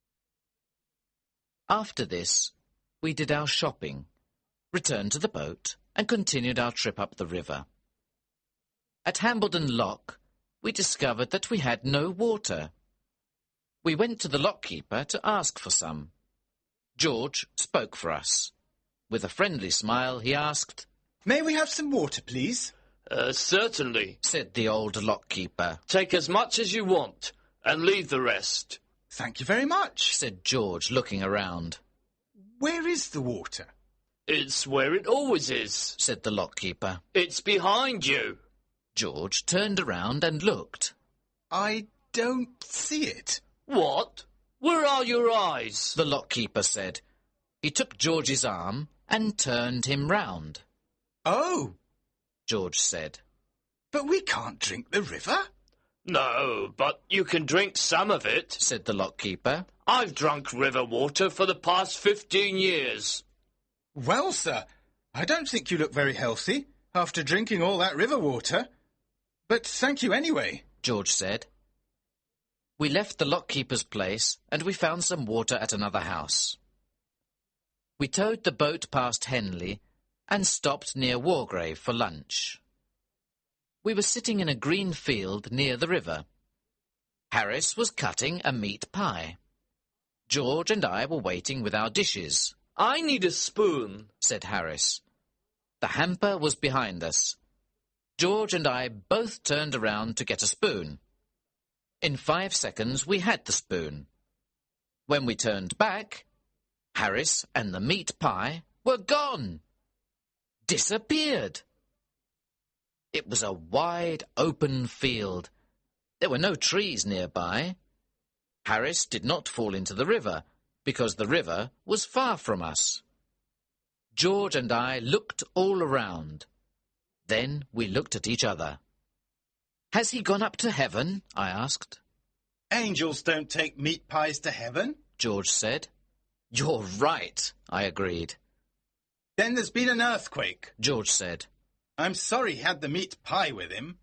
After this, we did our shopping, returned to the boat, and continued our trip up the river. At Hambledon Lock, we discovered that we had no water. We went to the lockkeeper to ask for some. George spoke for us. With a friendly smile, he asked, "May we have some water, please?" Certainly, said the old lockkeeper. Take as much as you want, and leave the rest. Thank you very much, said George, looking around. Where is the water? It's where it always is, said the lockkeeper. It's behind you. George turned around and looked. I don't see it. What? Where are your eyes? The lockkeeper said. He took George's arm and turned him round. Oh, George said. But we can't drink the river. No, but you can drink some of it, said the lockkeeper. I've drunk river water for the past 15 years. Well, sir, I don't think you look very healthy after drinking all that river water. But thank you anyway, George said. We left the lockkeeper's place and we found some water at another house. We towed the boat past Henley and stopped near Wargrave for lunch. We were sitting in a green field near the river. Harris was cutting a meat pie. George and I were waiting with our dishes. I need a spoon, said Harris. The hamper was behind us. George and I both turned around to get a spoon. In 5 seconds, we had the spoon. When we turned back, Harris and the meat pie were gone. Disappeared. It was a wide, open field. There were no trees nearby. Harris did not fall into the river, because the river was far from us. George and I looked all around. Then we looked at each other. "Has he gone up to heaven?" I asked. Angels don't take meat pies to heaven, George said. "You're right," I agreed. Then there's been an earthquake, George said. I'm sorry he had the meat pie with him.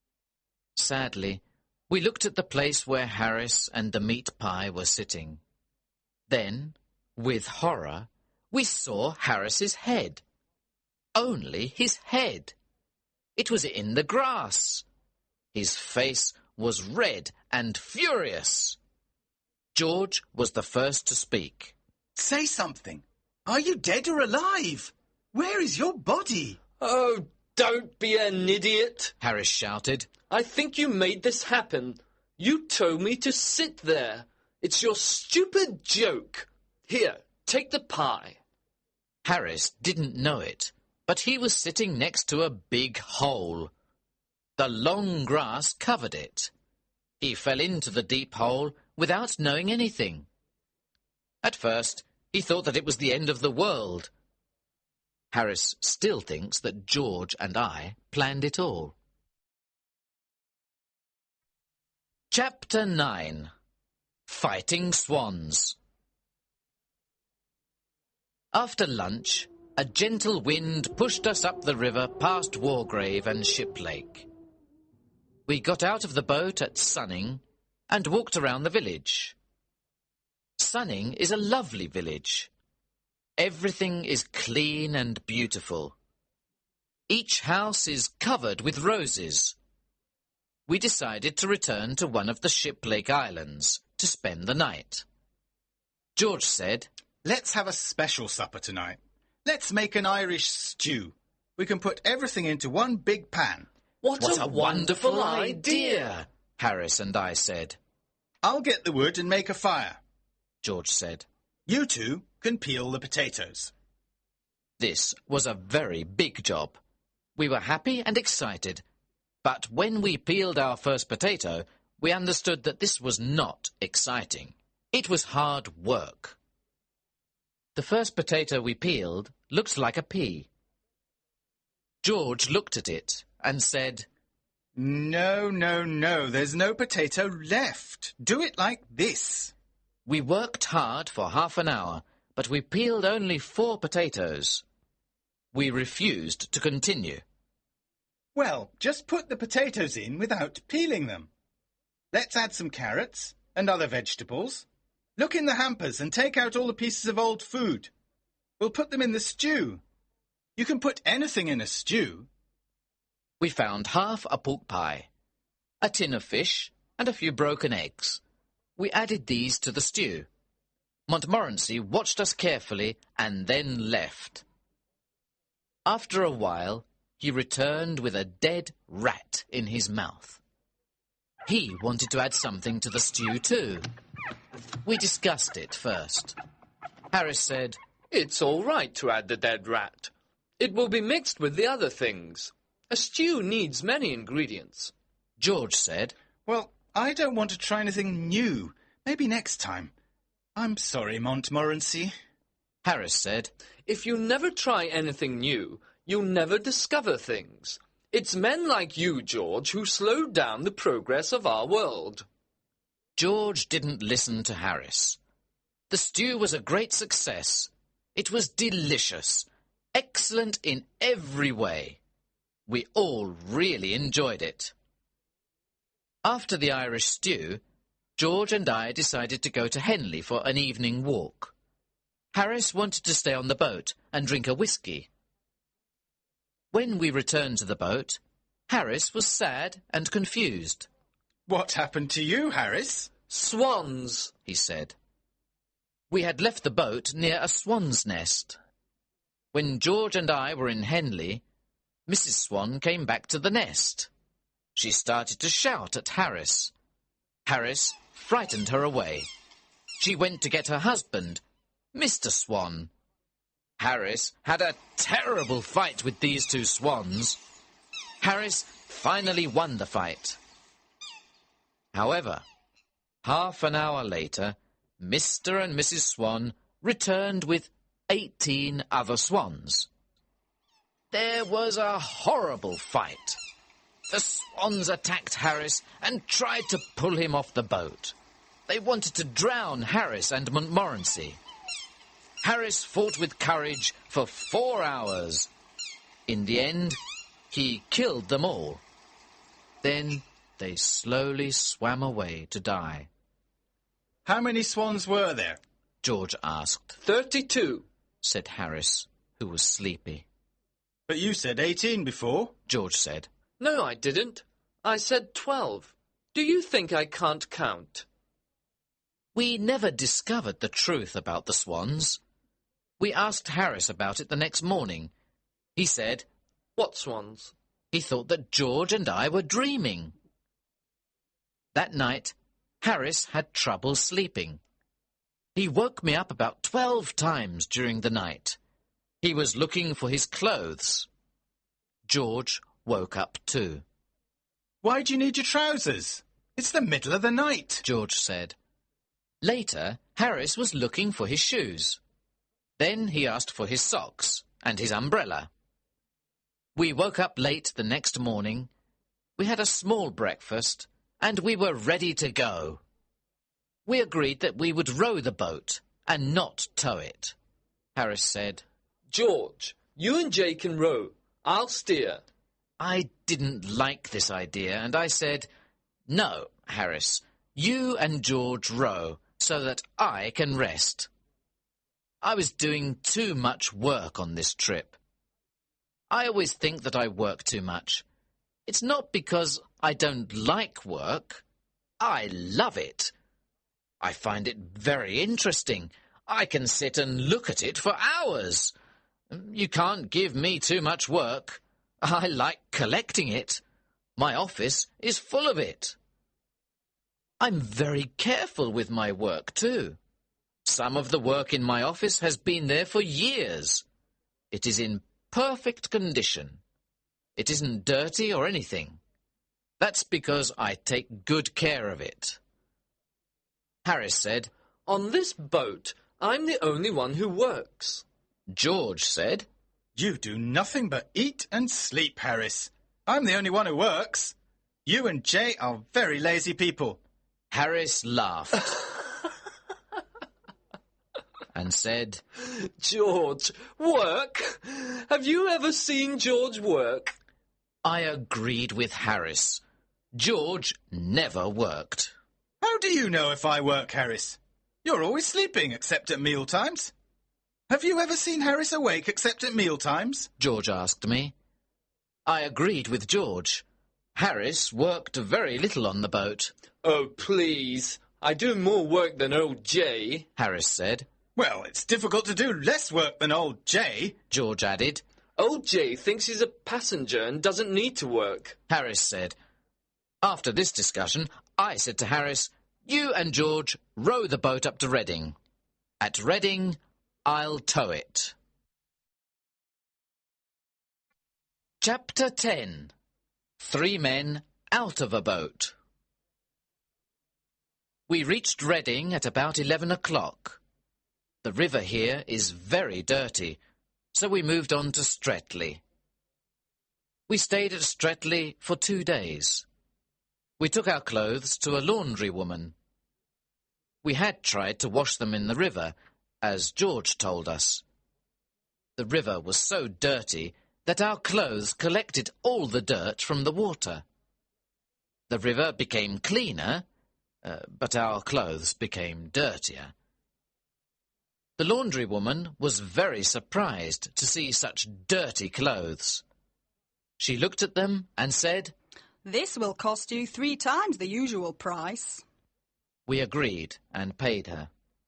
Sadly, we looked at the place where Harris and the meat pie were sitting. Then, with horror, we saw Harris's head. Only his head. It was in the grass. His face was red and furious. George was the first to speak. Say something. Are you dead or alive? Where is your body? Oh, don't be an idiot, Harris shouted. I think you made this happen. You told me to sit there. It's your stupid joke. Here, take the pie. Harris didn't know it, but he was sitting next to a big hole. The long grass covered it. He fell into the deep hole without knowing anything. At first, he thought that it was the end of the world. Harris still thinks that George and I planned it all. Chapter 9. Fighting Swans. After lunch, a gentle wind pushed us up the river past Wargrave and Shiplake. We got out of the boat at Sunning and walked around the village. Sunning is a lovely village. Everything is clean and beautiful. Each house is covered with roses. We decided to return to one of the Shiplake Islands to spend the night. George said, Let's have a special supper tonight. Let's make an Irish stew. We can put everything into one big pan. What a wonderful idea, Harris and I said. I'll get the wood and make a fire, George said. You two can peel the potatoes. This was a very big job. We were happy and excited, but when we peeled our first potato, we understood that this was not exciting. It was hard work. The first potato we peeled looked like a pea. George looked at it and said, No, there's no potato left. Do it like this. We worked hard for half an hour, but we peeled only 4 potatoes. We refused to continue. Well, just put the potatoes in without peeling them. Let's add some carrots and other vegetables. Look in the hampers and take out all the pieces of old food. We'll put them in the stew. You can put anything in a stew. We found half a pork pie, a tin of fish, and a few broken eggs. We added these to the stew. Montmorency watched us carefully and then left. After a while, he returned with a dead rat in his mouth. He wanted to add something to the stew too. We discussed it first. Harris said, It's all right to add the dead rat. It will be mixed with the other things. A stew needs many ingredients. George said, Well, I don't want to try anything new. Maybe next time. I'm sorry, Montmorency. Harris said, If you never try anything new, you'll never discover things. It's men like you, George, who slowed down the progress of our world. George didn't listen to Harris. The stew was a great success. It was delicious, excellent in every way. We all really enjoyed it. After the Irish stew, George and I decided to go to Henley for an evening walk. Harris wanted to stay on the boat and drink a whisky. When we returned to the boat, Harris was sad and confused. What happened to you, Harris? Swans, he said. We had left the boat near a swan's nest. When George and I were in Henley, Mrs. Swan came back to the nest. She started to shout at Harris. Harris frightened her away. She went to get her husband, Mr. Swan. Harris had a terrible fight with these two swans. Harris finally won the fight. However, half an hour later, Mr. and Mrs. Swan returned with 18 other swans. There was a horrible fight. The swans attacked Harris and tried to pull him off the boat. They wanted to drown Harris and Montmorency. Harris fought with courage for 4 hours. In the end, he killed them all. Then they slowly swam away to die. How many swans were there? George asked. 32, said Harris, who was sleepy. But you said 18 before. George said. No, I didn't. I said 12. Do you think I can't count? We never discovered the truth about the swans. We asked Harris about it the next morning. He said, What swans? He thought that George and I were dreaming. That night, Harris had trouble sleeping. He woke me up about 12 times during the night. He was looking for his clothes. George woke up too. Why do you need your trousers? It's the middle of the night, George said. Later, Harris was looking for his shoes. Then he asked for his socks and his umbrella. We woke up late the next morning. We had a small breakfast, and we were ready to go. We agreed that we would row the boat and not tow it. Harris said, George, you and Jay can row. I'll steer. I didn't like this idea, and I said, No, Harris, you and George row so that I can rest. I was doing too much work on this trip. I always think that I work too much. It's not because I don't like work. I love it. I find it very interesting. I can sit and look at it for hours. You can't give me too much work. I like collecting it. My office is full of it. I'm very careful with my work, too. Some of the work in my office has been there for years. It is in perfect condition. It isn't dirty or anything. That's because I take good care of it. Harris said, On this boat, I'm the only one who works. George said, You do nothing but eat and sleep, Harris. I'm the only one who works. You and Jay are very lazy people. Harris laughed and said, George, work? Have you ever seen George work? I agreed with Harris. George never worked. How do you know if I work, Harris? You're always sleeping, except at meal times. Have you ever seen Harris awake except at meal times? George asked me. I agreed with George. Harris worked very little on the boat. Oh, please. I do more work than old Jay, Harris said. Well, it's difficult to do less work than old Jay, George added. Old Jay thinks he's a passenger and doesn't need to work, Harris said. After this discussion, I said to Harris, You and George row the boat up to Reading. At Reading, I'll tow it. Chapter 10. 3 men out of a boat. We reached Reading at about 11 o'clock. The river here is very dirty, so we moved on to Streatley. We stayed at Streatley for 2 days. We took our clothes to a laundry woman. We had tried to wash them in the river, as George told us. The river was so dirty that our clothes collected all the dirt from the water. The river became cleaner, but our clothes became dirtier. The laundry woman was very surprised to see such dirty clothes. She looked at them and said, "This will cost you 3 times the usual price." We agreed and paid her.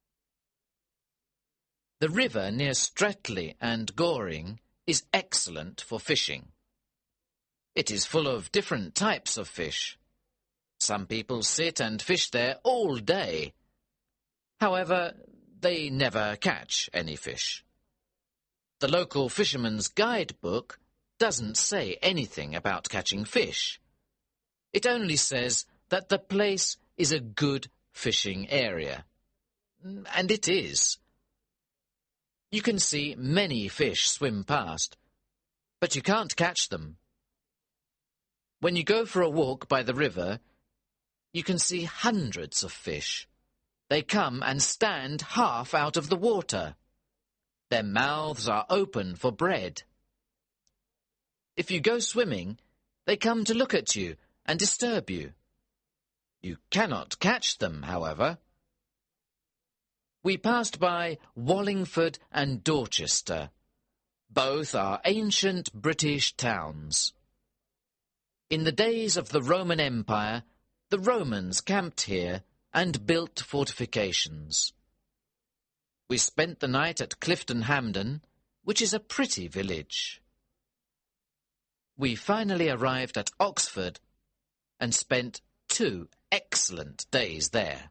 The river near Streatley and Goring is excellent for fishing. It is full of different types of fish. Some people sit and fish there all day. However, they never catch any fish. The local fisherman's guidebook doesn't say anything about catching fish. It only says that the place is a good fishing area. And it is. You can see many fish swim past, but you can't catch them. When you go for a walk by the river, you can see hundreds of fish. They come and stand half out of the water. Their mouths are open for bread. If you go swimming, they come to look at you and disturb you. You cannot catch them, however. We passed by Wallingford and Dorchester. Both are ancient British towns. In the days of the Roman Empire, the Romans camped here and built fortifications. We spent the night at Clifton Hampden, which is a pretty village. We finally arrived at Oxford and spent 2 excellent days there.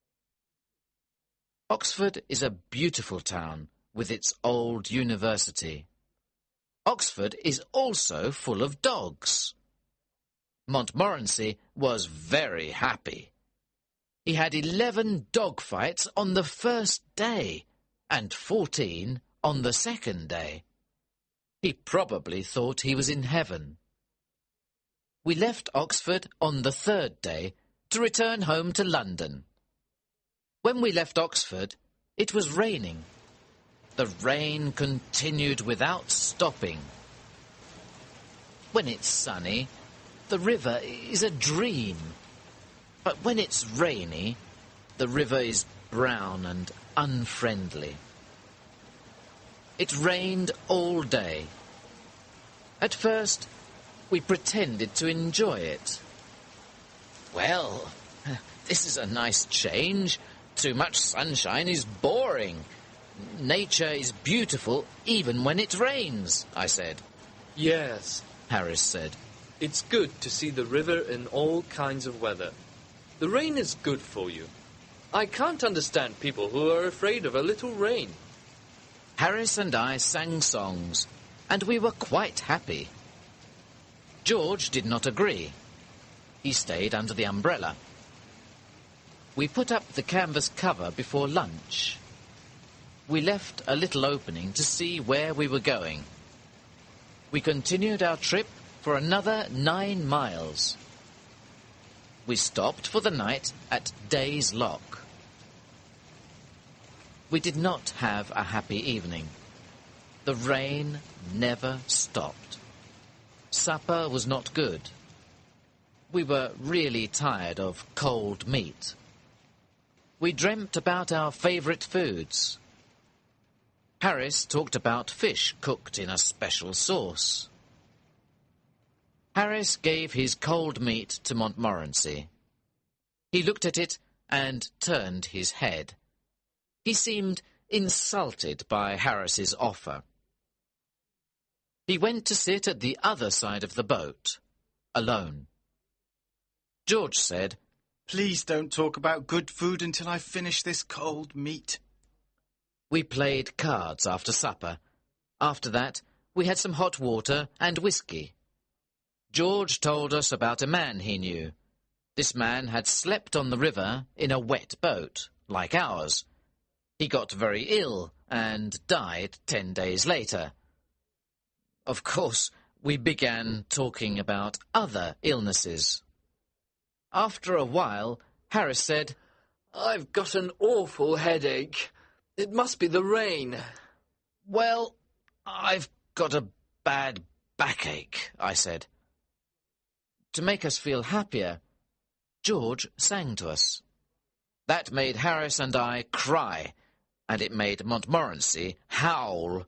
Oxford is a beautiful town with its old university. Oxford is also full of dogs. Montmorency was very happy. He had 11 dog fights on the first day and 14 on the second day. He probably thought he was in heaven. We left Oxford on the 3rd day to return home to London. When we left Oxford, it was raining. The rain continued without stopping. When it's sunny, the river is a dream. But when it's rainy, the river is brown and unfriendly. It rained all day. At first, we pretended to enjoy it. Well, this is a nice change. Too much sunshine is boring. Nature is beautiful even when it rains, I said. Yes, Harris said. it's good to see the river in all kinds of weather. The rain is good for you. I can't understand people who are afraid of a little rain. Harris and I sang songs, and we were quite happy. George did not agree. He stayed under the umbrella. We put up the canvas cover before lunch. We left a little opening to see where we were going. We continued our trip for another 9 miles. We stopped for the night at Day's Lock. We did not have a happy evening. The rain never stopped. Supper was not good. We were really tired of cold meat. We dreamt about our favourite foods. Harris talked about fish cooked in a special sauce. Harris gave his cold meat to Montmorency. He looked at it and turned his head. He seemed insulted by Harris's offer. He went to sit at the other side of the boat, alone. George said, Please don't talk about good food until I finish this cold meat. We played cards after supper. After that, we had some hot water and whiskey. George told us about a man he knew. This man had slept on the river in a wet boat, like ours. He got very ill and died 10 days later. Of course, we began talking about other illnesses. After a while, Harris said, "I've got an awful headache. It must be the rain." "Well, I've got a bad backache," I said. To make us feel happier, George sang to us. That made Harris and I cry, and it made Montmorency howl.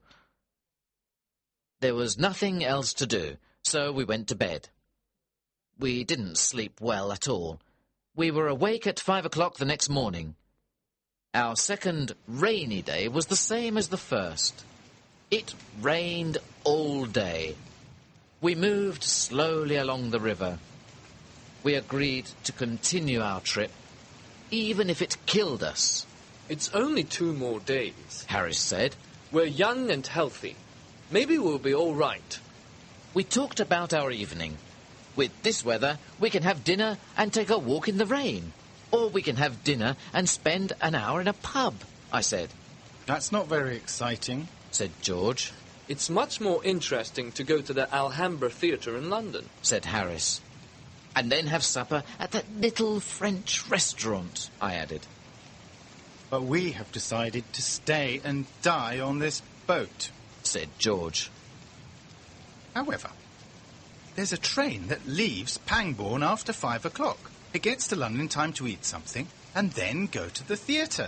There was nothing else to do, so we went to bed. We didn't sleep well at all. We were awake at 5 o'clock the next morning. Our second rainy day was the same as the first. It rained all day. We moved slowly along the river. We agreed to continue our trip, even if it killed us. "It's only 2 more days," Harris said. "We're young and healthy. Maybe we'll be all right." We talked about our evening. With this weather, we can have dinner and take a walk in the rain. Or we can have dinner and spend an hour in a pub, I said. That's not very exciting, Said George. "It's much more interesting to go to the Alhambra Theatre in London," Said Harris. And then have supper at that little French restaurant, I added. but we have decided to stay and die on this boat. Said George. However, there's a train that leaves Pangbourne after 5 o'clock. It gets to London in time to eat something and then go to the theatre.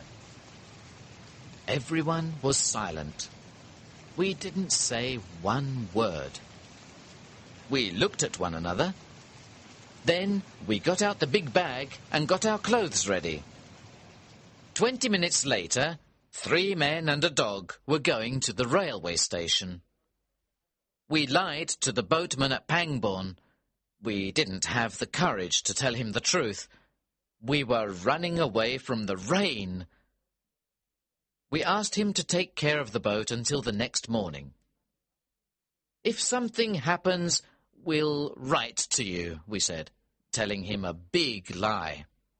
Everyone was silent. We didn't say one word. We looked at one another. Then we got out the big bag and got our clothes ready. 20 minutes later, 3 men and a dog were going to the railway station. We lied to the boatman at Pangbourne. We didn't have the courage to tell him the truth. We were running away from the rain. We asked him to take care of the boat until the next morning. "If something happens, we'll write to you," we said, telling him a big lie.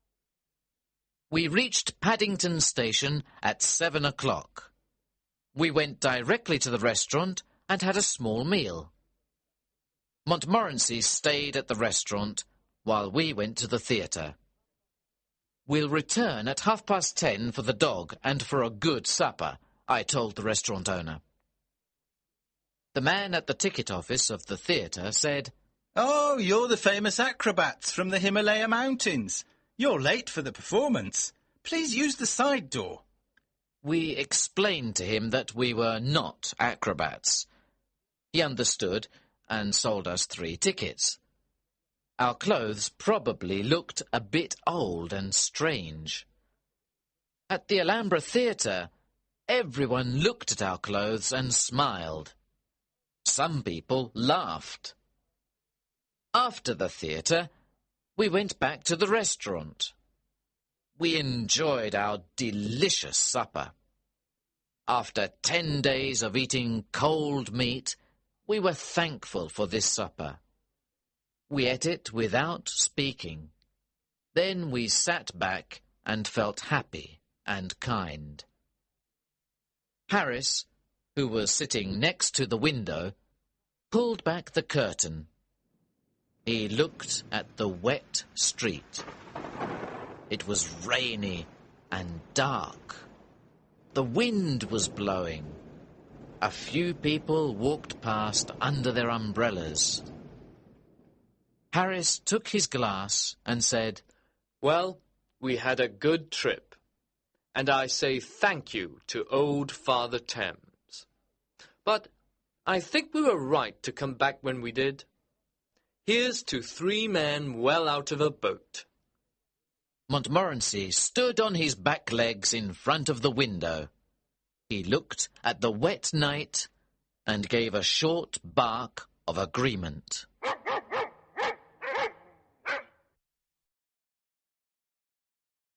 We reached Paddington Station at 7 o'clock. We went directly to the restaurant and had a small meal. Montmorency stayed at the restaurant while we went to the theatre. "We'll return at 10:30 for the dog and for a good supper," I told the restaurant owner. The man at the ticket office of the theatre said, Oh, you're the famous acrobats from the Himalaya Mountains. You're late for the performance. Please use the side door. We explained to him that we were not acrobats. He understood and sold us 3 tickets. Our clothes probably looked a bit old and strange. At the Alhambra Theatre, everyone looked at our clothes and smiled. Some people laughed. After the theatre, we went back to the restaurant. We enjoyed our delicious supper. After 10 days of eating cold meat, we were thankful for this supper. We ate it without speaking. Then we sat back and felt happy and kind. Harris, who was sitting next to the window, pulled back the curtain. He looked at the wet street. It was rainy and dark. The wind was blowing. A few people walked past under their umbrellas. Harris took his glass and said, "Well, we had a good trip, and I say thank you to old Father Thames. But I think we were right to come back when we did. Here's to 3 men well out of a boat." Montmorency stood on his back legs in front of the window. He looked at the wet night and gave a short bark of agreement.